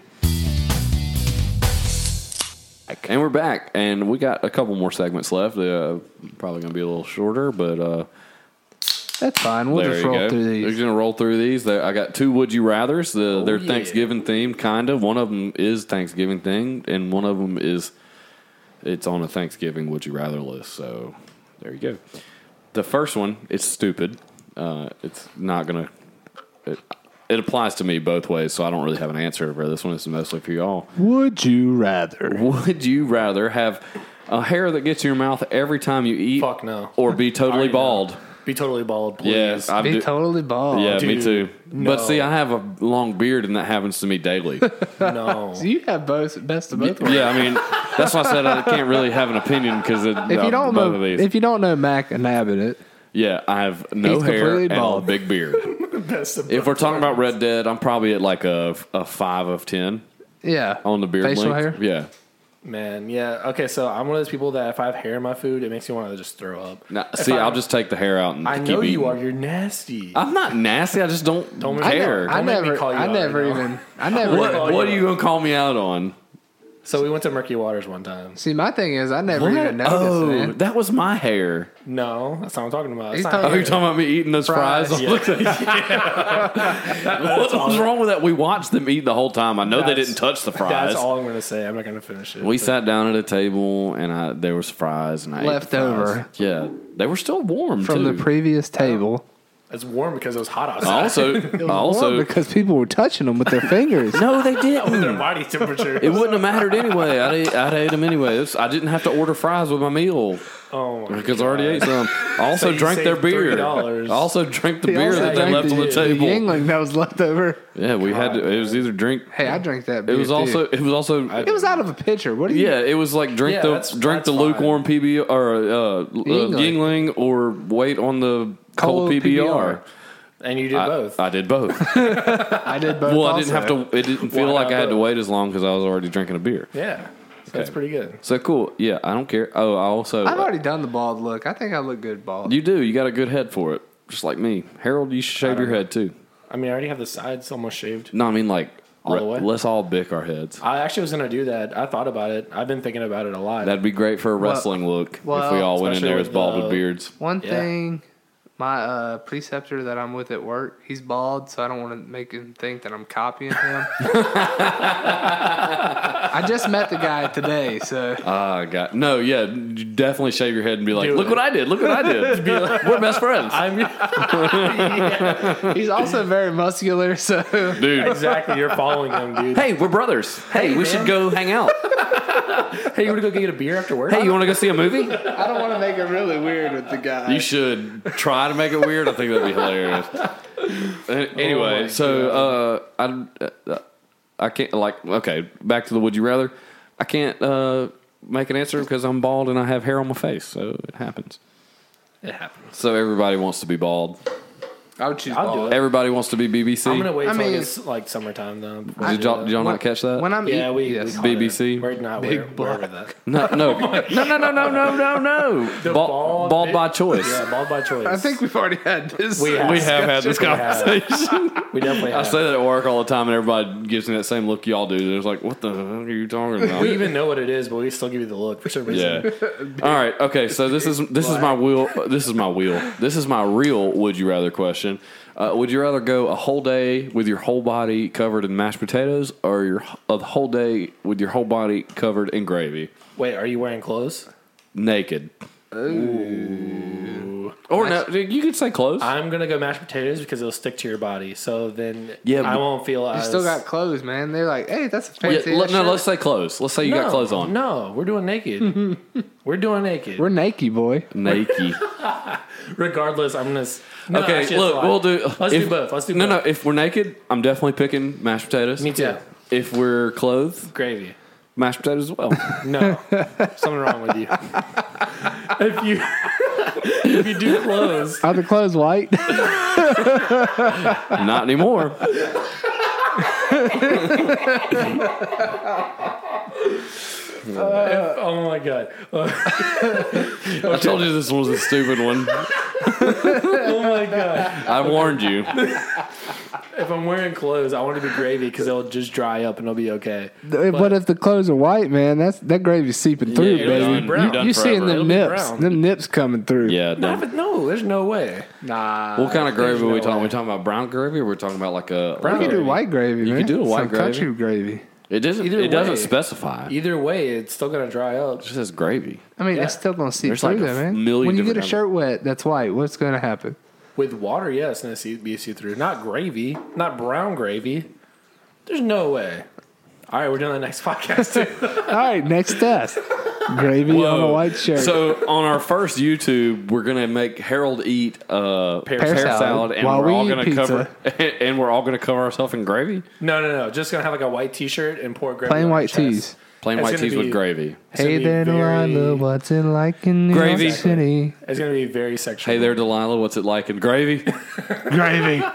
And we're back, and we got a couple more segments left. Uh, probably going to be a little shorter, but uh, That's fine. We'll there just you roll go. through We're these. going to roll through these. There, I got two would you rathers. The, Oh, they're yeah. Thanksgiving themed, kind of. One of them is Thanksgiving thing, and one of them is it's on a Thanksgiving would you rather list. So there you go. The first one, it's stupid. Uh, it's not going to. It, it applies to me both ways, so I don't really have an answer for this one. This is mostly for y'all. Would you rather? Would you rather have a hair that gets in your mouth every time you eat, Fuck no. or be totally already know. bald? Be totally bald, please. Yes, I Be do. totally bald. Yeah, me Dude, too. no. But see, I have a long beard, and that happens to me daily. No. So you have both best of both worlds. Yeah, I mean, that's why I said I can't really have an opinion because of If uh, you don't both know, of these. if you don't know Mac Inhabitant, Yeah, I have no He's hair completely and a bald. big beard. Best of If both we're talking about worlds. Red Dead, I'm probably at like a, a five of ten yeah, on the beard facial length. hair. Yeah. Man, yeah. Okay, so I'm one of those people that if I have hair in my food, it makes me want to just throw up. Now, If see, I- I'll just take the hair out and I keep know you eating. are. You're nasty. I'm not nasty. I just don't, Don't make- care. I Don't make me never, call you I out never right now. even, I never. what even, what are you going to call me out on? So we went to Murky Waters one time. see, my thing is, I never What? even noticed. Oh, man. that was my hair. No, that's not what I'm talking about. He's It's not talking- Oh, hair. you're talking about me eating those fries? Fries, What was wrong with that? We watched them eat the whole time. I know they That's- didn't touch the fries. That's all I'm going to say. I'm not going to finish it. We But- sat down at a table and I there was fries and I ate the Leftover. fries. Yeah, they were still warm From too. the previous table. It's warm because it was hot outside. also, Warm also, because people were touching them with their fingers. no, they With didn't. their body temperature. It wouldn't have mattered anyway. I'd ate, I'd ate them anyway. It was- I didn't have to order fries with my meal Oh my because I already ate some. I also So you drank their saved beer. thirty dollars. I also drank the He beer also that they drank left on the The table. Yingling that was left over. Yeah, we had to. It was either drink. Hey, I drank that. It beer was too. also. It was also. It was out of a pitcher. What do you? Yeah, it was like drink Yeah, the that's- drink that's the lukewarm P B or uh, uh, Yingling. Yingling or wait on the cold, Cold P B R. P B R. And you did I, both. I did both. I did both. Well, I also. didn't have to. It didn't feel Why like not I had to both? wait as long because I was already drinking a beer. yeah. So that's pretty good. So cool. Yeah, I don't care. Oh, I also. I've already done the bald look. I think I look good bald. You do. You got a good head for it, just like me. Harold, you should shave your head too. I mean, I already have the sides almost shaved. No, I mean like All the way? let's all bick our heads. I actually was going to do that. I thought about it. I've been thinking about it a lot. That'd be great for a wrestling look if well, we all went in especially there as with, bald uh, with beards. One Yeah. thing, my uh, preceptor that I'm with at work, he's bald, so I don't want to make him think that I'm copying him. I just met the guy today, so Ah, God. No, yeah, you definitely shave your head and be like, Do look it. what I did. Look what I did. Be like, we're best friends. I'm he's also very muscular. So Dude. exactly. You're following him, dude. Hey, we're brothers. Hey, we man. should go hang out. Hey, you want to go get a beer after work? Hey, you want to go see a movie? I don't want to make it really weird with the guy. You should try to make it weird. I think that'd be hilarious. A- Anyway, Oh my so uh, I uh, I can't like okay. Back to the would you rather. I can't uh, make an answer because I'm bald and I have hair on my face, so it happens. It happens. So everybody wants to be bald. I would choose I'll do bald. it. Everybody wants to be B B C. I'm gonna wait I till mean- it's like summertime though. before I Did do y'all, that. did y'all When- not catch that? When I'm Yeah, eat- we, yes. we B B C? We're not Big we're, we're with that. No, no, no, no, no, no, no, no, no. The Bald, bald bald bit- by choice. Yeah, bald by choice. I think we've already had this. We have. We have had this We have. conversation. we definitely I have. say that at work all the time, and everybody gives me that same look y'all do. They're like, "What the hell are you talking about?" We even know what it is, but we still give you the look for some reason. Yeah. All right. Okay. So this is this is my wheel. This is my wheel. This is my real would you rather question. Uh, would you rather go a whole day with your whole body covered in mashed potatoes, or your a whole day with your whole body covered in gravy, Wait, are you wearing clothes? naked? Or no, you could say clothes. I'm gonna go mashed potatoes because it'll stick to your body. So then Yeah, I but- won't feel You as still got clothes, man. They're like, hey, that's a Yeah, fancy. le- ass no, shirt. let's say clothes. Let's say you no, got clothes on. No, we're doing naked. we're doing naked. We're naked, boy. Naked. Regardless, I'm gonna. s- No, Okay, actually, look, that's a lie. we'll do. Let's if- do both. Let's do No, both. no. If we're naked, I'm definitely picking mashed potatoes. Me too. Yeah. If we're clothed, Gravy. mashed potatoes as well. No, something wrong with you. if you if you do clothes, Are the clothes white? Not anymore. oh my god, I told you this one was a stupid one. oh my god. I warned you. If I'm wearing clothes, I want it to be gravy because it'll just dry up and it'll be okay. But if the clothes are white, man, that's that gravy's seeping through, it'll be baby. brown. You, Done you seeing forever. them It'll be nips? brown. Them nips coming through. Yeah. No, Don't. but no, there's no way. Nah. What kind of gravy are we no talking? way. we talking about brown gravy, or we're talking about like a? You like can a- do white gravy, man. could do a white Some gravy. country gravy. It doesn't. Either it doesn't way. specify. It Either way, it's still gonna dry up. just says gravy. I mean, Yeah. it's still gonna seep There's through like a there, man. million When you get a different- shirt wet that's white, what's gonna happen? With water, yeah, it's gonna see, be see through. Not gravy, not brown gravy. There's no way. All right, we're doing the next podcast too. All right, next test. Gravy on a white shirt. So on our first YouTube, we're gonna make Harold eat uh, pear, Pear salad, salad and while we're we all eat gonna pizza. cover and we're all gonna cover ourselves in gravy. no, no, no. Just gonna have like a white T-shirt and pour gravy. Plain on white your chest. tees. Plain It's white gonna teas with be- gravy. It's gonna Hey be there, very- Delilah, what's it like in New Gravy. York City? It's gonna be very sexual. Hey there, Delilah. What's it like in gravy? Gravy.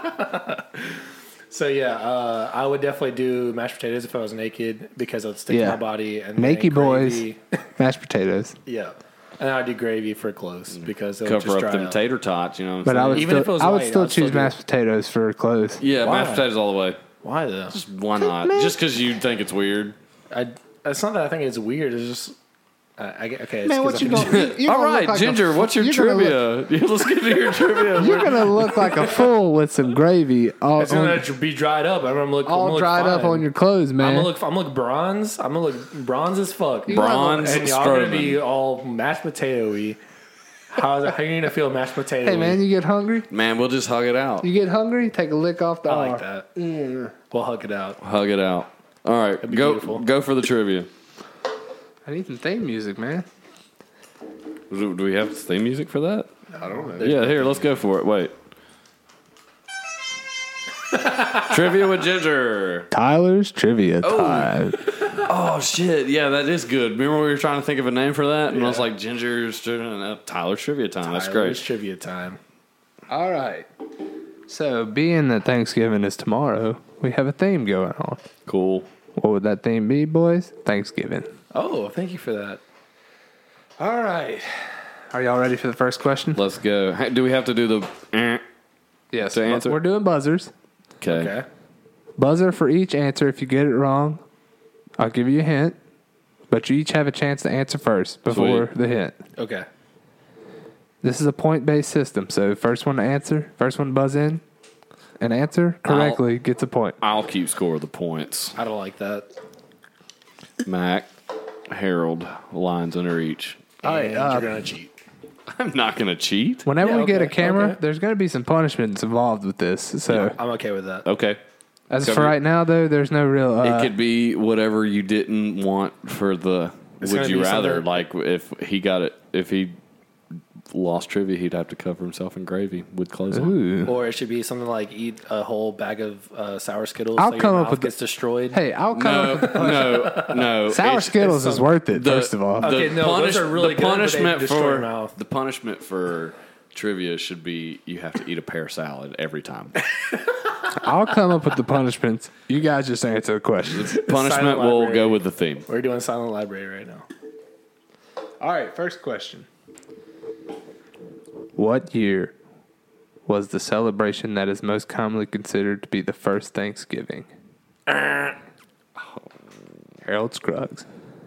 So yeah, uh, I would definitely do mashed potatoes if I was naked because it'd stick Yeah. to my body. And Naked then boys. gravy- Mashed potatoes. yeah, and I'd do gravy for clothes because it'll Cover just up dry them up. tater tots. You know. What I'm But I saying? would Even still, if it was I would white, still I'd still choose do it. mashed potatoes for clothes. Yeah, Why? mashed potatoes all the way. Why though? Why not? Just because you think it's weird. I, it's not that I think it's weird. It's just uh, I get okay. It's Man, 'cause what you I'm- gonna? you- you're All gonna right, look like a Ginger. f- what's your you're gonna look- trivia? Let's get to your trivia. You're gonna look like a fool with some gravy all, It's gonna on, be dried up. I'm gonna look I'm gonna all look dried up fine. on your clothes, man. I'm gonna look. I'm gonna look bronze. I'm gonna look bronze as fuck. Bronze and y'all gonna be Strowman. all mashed potato-y. How, how are you gonna feel mashed potato? Hey, man, you get hungry? Man, we'll just hug it out. You get hungry? Take a lick off the I arm. like that. We'll hug it out. Hug it out. All right, be go beautiful. go for the trivia. I need some theme music, man. Do, do we have theme music for that? I don't know. Yeah, here, let's go for it. Wait. Trivia with Ginger. Tyler's trivia time. Oh shit! Yeah, that is good. Remember we were trying to think of a name for that, and I was like, Ginger's uh, Tyler's trivia time. That's It's great. trivia time. All right. So, being that Thanksgiving is tomorrow, we have a theme going on. Cool. What would that theme be, boys? Thanksgiving. Oh, thank you for that. All right. Are y'all ready for the first question? Let's go. Hey, do we have to do the? Eh? Yes. To answer? We're doing buzzers. Okay. Okay. Buzzer for each answer. If you get it wrong, I'll give you a hint. But you each have a chance to answer first before Sweet. the hint. Okay. This is a point-based system. So first one to answer, first one to buzz in and answer correctly gets a point. I'll keep score of the points. I don't like that. Mac, Harold, lines under each. All right, And uh, you're gonna cheat. I'm not gonna cheat. Whenever Yeah, we get a okay, camera, okay. there's going to be some punishments involved with this. So I'm okay with that. Okay. as cover for it. right now, though, there's no real. Uh, It could be whatever you didn't want for the. It's would gonna you be rather? something- Like if he got it, if he lost trivia, he'd have to cover himself in gravy with clothes on. ooh. Or it should be something like eat a whole bag of uh, sour Skittles. I'll so come your up mouth with the- gets destroyed. Hey, I'll come up with No, no, no. sour It's- Skittles it's is some- worth it. the- first of all, the Okay, no, those are really the good, but they punishment destroy your for mouth. the punishment for trivia should be you have to eat a pear salad every time. I'll come up with the punishments. You guys just answer the questions. Punishment Silent will library. go with the theme. We're doing Silent Library right now. All right, first question. What year was the celebration that is most commonly considered to be the first Thanksgiving? Harold Scruggs.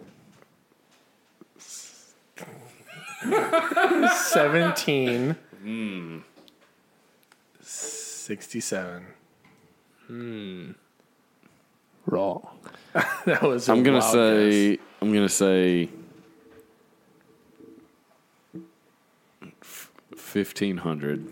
Seventeen. Sixty-seven. Wrong. That was. a I'm gonna wild say. guess. I'm gonna say. Fifteen hundred.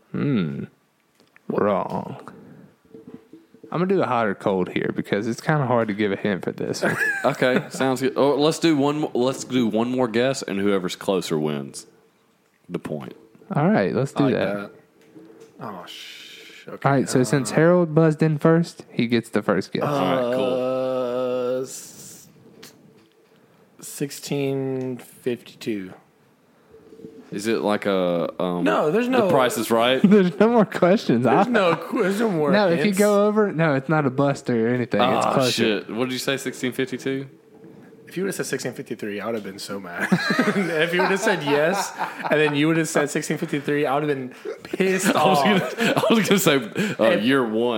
Wrong. I'm gonna do a hot or cold here because it's kind of hard to give a hint for this. one. Okay, sounds good. Oh, let's do one. mo- Let's do one more guess, and whoever's closer wins the point. All right, let's I do like that. that. Oh sh. Okay. All right, so since Harold buzzed in first, he gets the first guess. All right, cool. Uh, s- sixteen fifty-two. Is it like a um, No, there's no- The Price is Right. There's no more questions. There's I- no question more. no, if you hints. go over, no, it's not a buster or anything. it's Oh closer. shit! What did you say? Sixteen fifty two. If you would have said sixteen fifty-three, I would have been so mad. If you would have said yes, and then you would have said sixteen fifty-three, I would have been pissed I was off. gonna, I was gonna say uh, year one,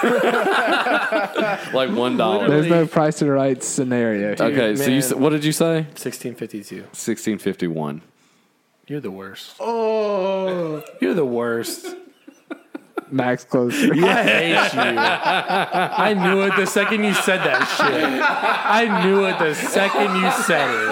like one dollar. There's no price or right scenario. here. Okay, so you man. s- what did you say? sixteen fifty-two. Sixteen fifty one. You're the worst. Oh, You're the worst. Max closer. I hate you. I knew it the second you said that shit. I knew it the second you said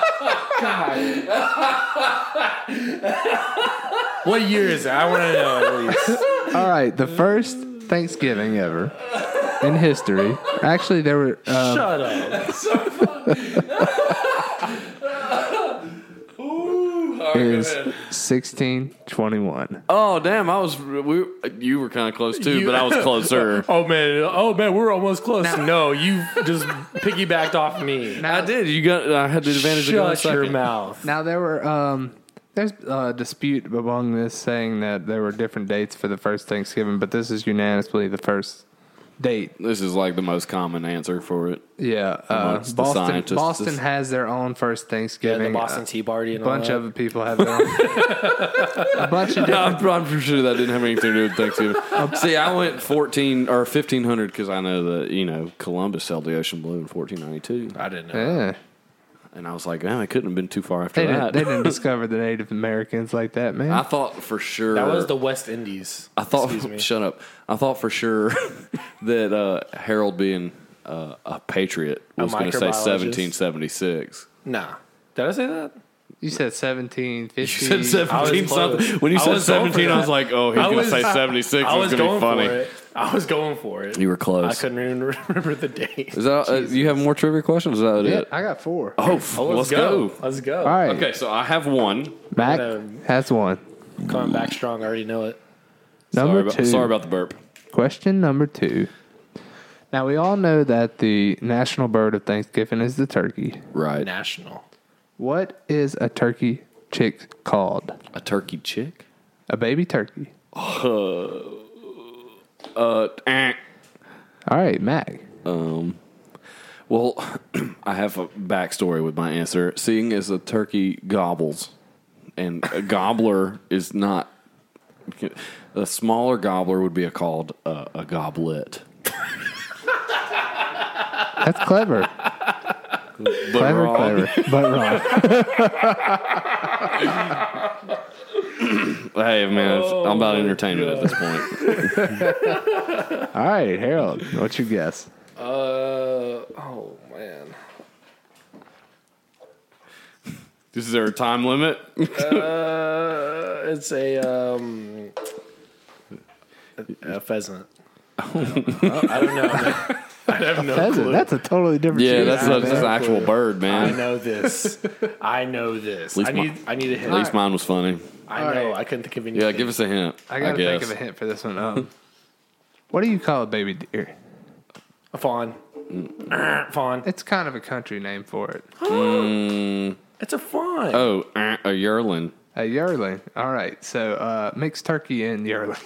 it. What year is it? I want to know at least. All right, the first Thanksgiving ever in history. Actually, there were. Um, Shut up. is sixteen twenty-one. Oh damn! I was we you were kind of close too, but I was closer. Oh man, oh man, we're almost close. No, you just piggybacked off me. I did. You got. I had the advantage of going Shut your second. mouth. Now there were. Um, there's a dispute among this saying that there were different dates for the first Thanksgiving, but this is unanimously the first date. This is like the most common answer for it. Yeah, uh, Amongst the Boston. scientists. Boston has their own first Yeah, Thanksgiving. the Boston Uh, Tea Party and a bunch all that. of people have their own. a bunch of different. I'm, I'm pretty sure that didn't have anything to do with Thanksgiving. See, I went fourteen or fifteen hundred because I know that you know Columbus sailed the ocean blue in fourteen ninety two, I didn't know. Yeah, and I was like, man, I couldn't have been too far after they that. didn't, they didn't discover the Native Americans like that, man. I thought for sure That was the West Indies. I thought. Excuse me. Shut up. I thought for sure that uh, Harold being uh, a patriot A was going to say microbiologist? seventeen seventy six. Nah. Did I say that? You said seventeen You fifty. said seventeen close. something. When you I said was going for seventeen, I was that. like, oh, he's I going to was- say seventy six. I It's was going to going be funny. for it. I was going for it. You were close. I couldn't even remember the date. Is that uh, you have more trivia questions? Is that Yeah, it? I got four. Oh, f- Oh, let's, go. Let's go. All right. Okay, so I have one. Mac Um, has one. Coming back strong. I already know it. Number sorry, about, two. sorry about the burp. Question number two. Now, we all know that the national bird of Thanksgiving is the turkey. Right. National. What is a turkey chick called? A turkey chick? A baby turkey. Uh, Uh, eh. All right, Mac. Um, well, I have a backstory with my answer. Seeing as a turkey gobbles, and a gobbler is not. A smaller gobbler would be called a, a goblet. That's clever. But clever, wrong. clever, but wrong. Hey, man, it's- I'm about entertainment at this point. All right, Harold, what's your guess? Uh, oh, man. Is there a time limit? Uh, it's a, um, a pheasant. I don't know. I don't know, man. I have no Pheasant. clue. That's a totally different. Yeah, shit. that's, I a, that's have an no actual clue. bird, I man. know this. I know this. least I need. I need a hint. At least mine was funny. I All know. right. I couldn't think of anything. Yeah, give us a hint. I gotta guess. think of a hint for this one. Um, what do you call a baby deer? a fawn. Fawn. It's kind of a country name for it. Mm, It's a fawn. oh, eh, a yearling. A yearling. All right, so uh, mixed turkey and yearling.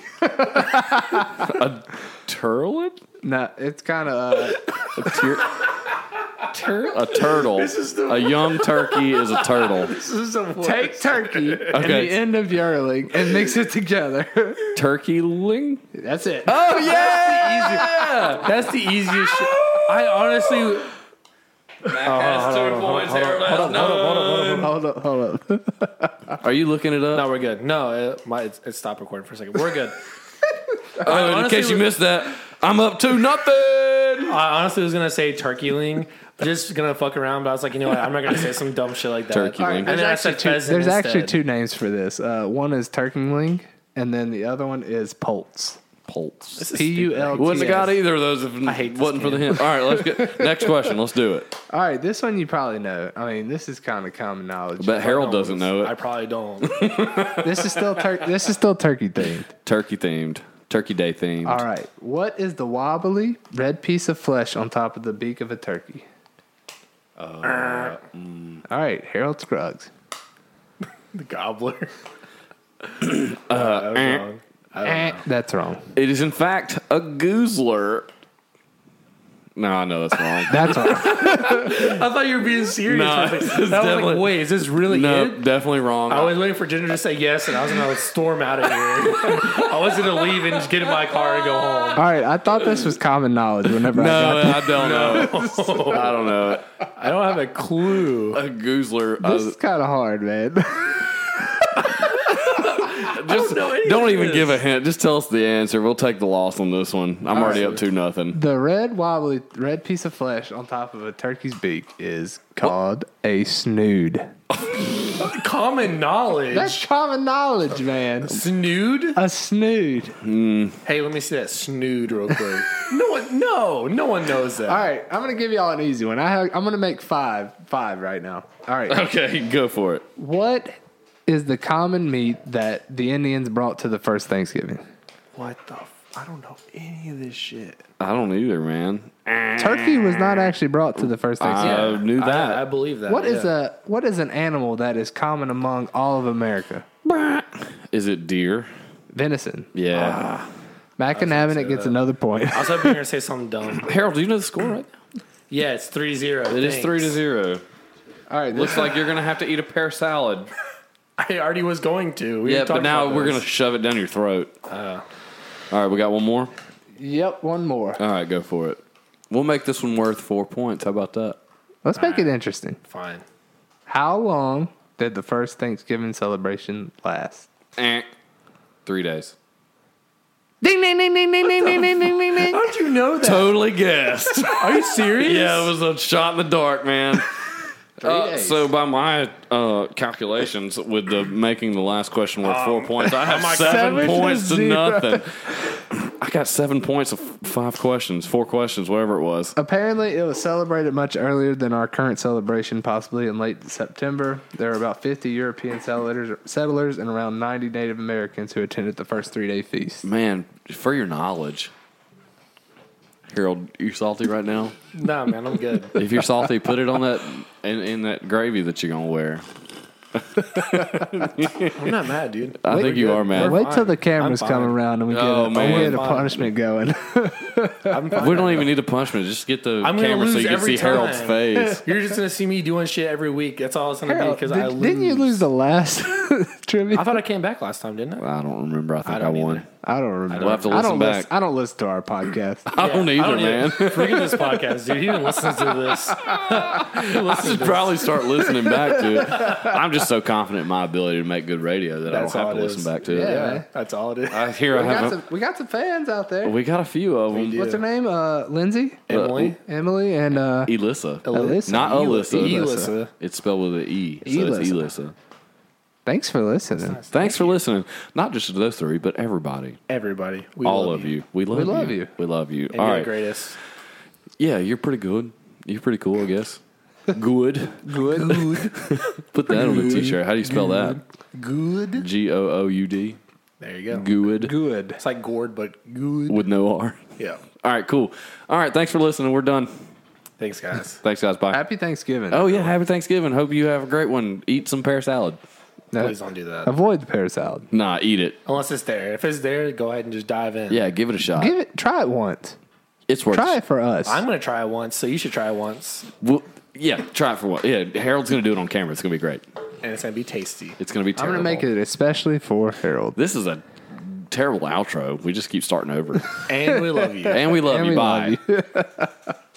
A turlet? No, it's kind of. Uh, A, tur- tur- a turtle. A young turkey is a turtle. This is the worst. take turkey and Okay. the end of yearling and mix it together. Turkeyling? That's it. Oh, yeah! That's the easiest shit. I honestly. Has two points. Harold has none. Hold up, hold up. Are you looking it up? No, we're good. No, it, my, it's, it stopped recording for a second. We're good. Oh, in honestly case you was- missed that, I'm up to nothing. I honestly was gonna say turkeyling. Just gonna fuck around, but I was like, you know what? I'm not gonna say some dumb shit like that. Turkeyling. All right, And there's then I actually said two, pheasant there's actually instead. two names for this. Uh, one is turkeyling, and then the other one is pulse. Pulse. This is P U L T. Wouldn't have got either of those if I hate it this wasn't for the game. hint. All right, let's get next question. Let's do it. All right, this one you probably know. I mean, this is kind of common knowledge. But Harold doesn't know I it. probably don't. This is still tur- this is still turkey themed. Turkey themed. Turkey Day themed. All right, what is the wobbly red piece of flesh on top of the beak of a turkey? Uh, All right, Harold Scruggs. The gobbler. Uh, eh. Eh, that's wrong. It is in fact a goozler. No, I know that's wrong. That's wrong. I thought you were being serious. No, with it. it's I was definitely- like, wait, is this really no, it? definitely wrong. I was waiting for Ginger to say yes, and I was gonna storm out of here. I was gonna leave and just get in my car and go home. All right, I thought this was common knowledge. Whenever no, I got I don't know it. I don't know it. I don't have a clue. A goozler. this uh, is kind of hard, man. just know any don't of even this. give a hint. Just tell us the answer. We'll take the loss on this one. I'm already up to nothing. The red wobbly red piece of flesh on top of a turkey's beak is called a snood. Common knowledge. That's common knowledge, man. Snood? A snood. Hey, let me see that snood real quick. no one, no, no one knows that. All right, I'm gonna give y'all an easy one. I have, I'm gonna make five, five right now. All right, Okay, go for it. what is the common meat that the Indians brought to the first Thanksgiving? What the? F- I don't know any of this shit. I don't either, man. Turkey was not actually brought to the first Thanksgiving. I knew that. I, I believe that. What is yeah. a what is an animal that is common among all of America? Is it deer? Venison. Yeah. Mac and Abbott gets another point. I was hoping you were gonna say something dumb. Harold, do you know the score right now? Yeah, it's three zero. It is three to zero. All right, Looks like you're gonna have to eat a pear salad. I already was going to. We Yeah, were but talking now about we're this. gonna shove it down your throat. All right, we got one more. Yep, one more. All right, go for it. We'll make this one worth four points. How about that? Let's make it interesting. Fine. How long did the first Thanksgiving celebration last? Eh. Three days. Ding ding ding ding ding ding ding ding ding ding ding. How'd you know that? Totally guessed. Are you serious? Yeah, it was a shot in the dark, man. Uh, days. so by my uh, calculations, with the making the last question worth four points, I have my seven, seven to points to zero. nothing. I got seven points of five questions, four questions, whatever it was. Apparently, it was celebrated much earlier than our current celebration, possibly in late September. There were about fifty European settlers, settlers and around ninety Native Americans who attended the first three-day feast. Man, for your knowledge, Harold, you salty right now? Nah, man, I'm good. If you're salty, put it on that in, in that gravy that you're gonna wear. I'm not mad, dude. I We're think you good. are mad. We're Wait till the fine. cameras I'm come fine. around and we get, Oh, a, man. we get a Fine. punishment going. I'm fine. We don't even need a punishment. Just get the I'm gonna camera so lose you can every see Harold's time. face. You're just gonna see me doing shit every week. That's all it's gonna be Harold, because did, I lose. didn't you lose the last trivia? I thought I came back last time, didn't I? I don't remember. I think I, don't won. either. I don't remember. We'll have to I don't listen back. Listen, I don't listen to our podcast. I don't Yeah, either, man. even- Forget this podcast, dude. He even listens to this. I should probably start listening back to it. I'm just so confident in my ability to make good radio that That's I don't all have to it listen is. back to it. Yeah. Yeah, that's all it is. I hear I We got, have. some, we got some fans out there. A, we got a few of them. do. What's her name? Uh, Lindsay, Emily, Emily, and uh, Elissa, Alyssa. not Alyssa. Elissa. It's spelled with an E, so it's Elissa. Elissa. Thanks for listening. Thanks for listening. Not just to those three, but everybody, Everybody, we all love of you. We love, We love you. you. We love you. And All you're right. the greatest. Yeah, you're pretty good. You're pretty cool, I guess. Good. Good. Put that on a t-shirt. How do you spell that? Good. G O O U D. There you go. Good. Good. It's like gourd, but good. With no R. Yeah. All right, cool. All right, thanks for listening. We're done. Thanks, guys. Thanks, guys. Bye. Happy Thanksgiving. Oh, yeah, happy Thanksgiving. Hope you have a great one. Eat some pear salad. No, Please don't do that. avoid the pear salad. Nah, eat it. Unless it's there. If it's there, go ahead and just dive in. Yeah, give it a shot. Give it. Try it once. It's worth Try it for us. I'm going to try it once, so you should try it once. Well, yeah, try it for what? Yeah, Harold's going to do it on camera. It's going to be great. And it's going to be tasty. It's going to be I'm terrible. gonna make it especially for Harold. This is a terrible outro. We just keep starting over. And we love you. And we love And you. we Bye. love you.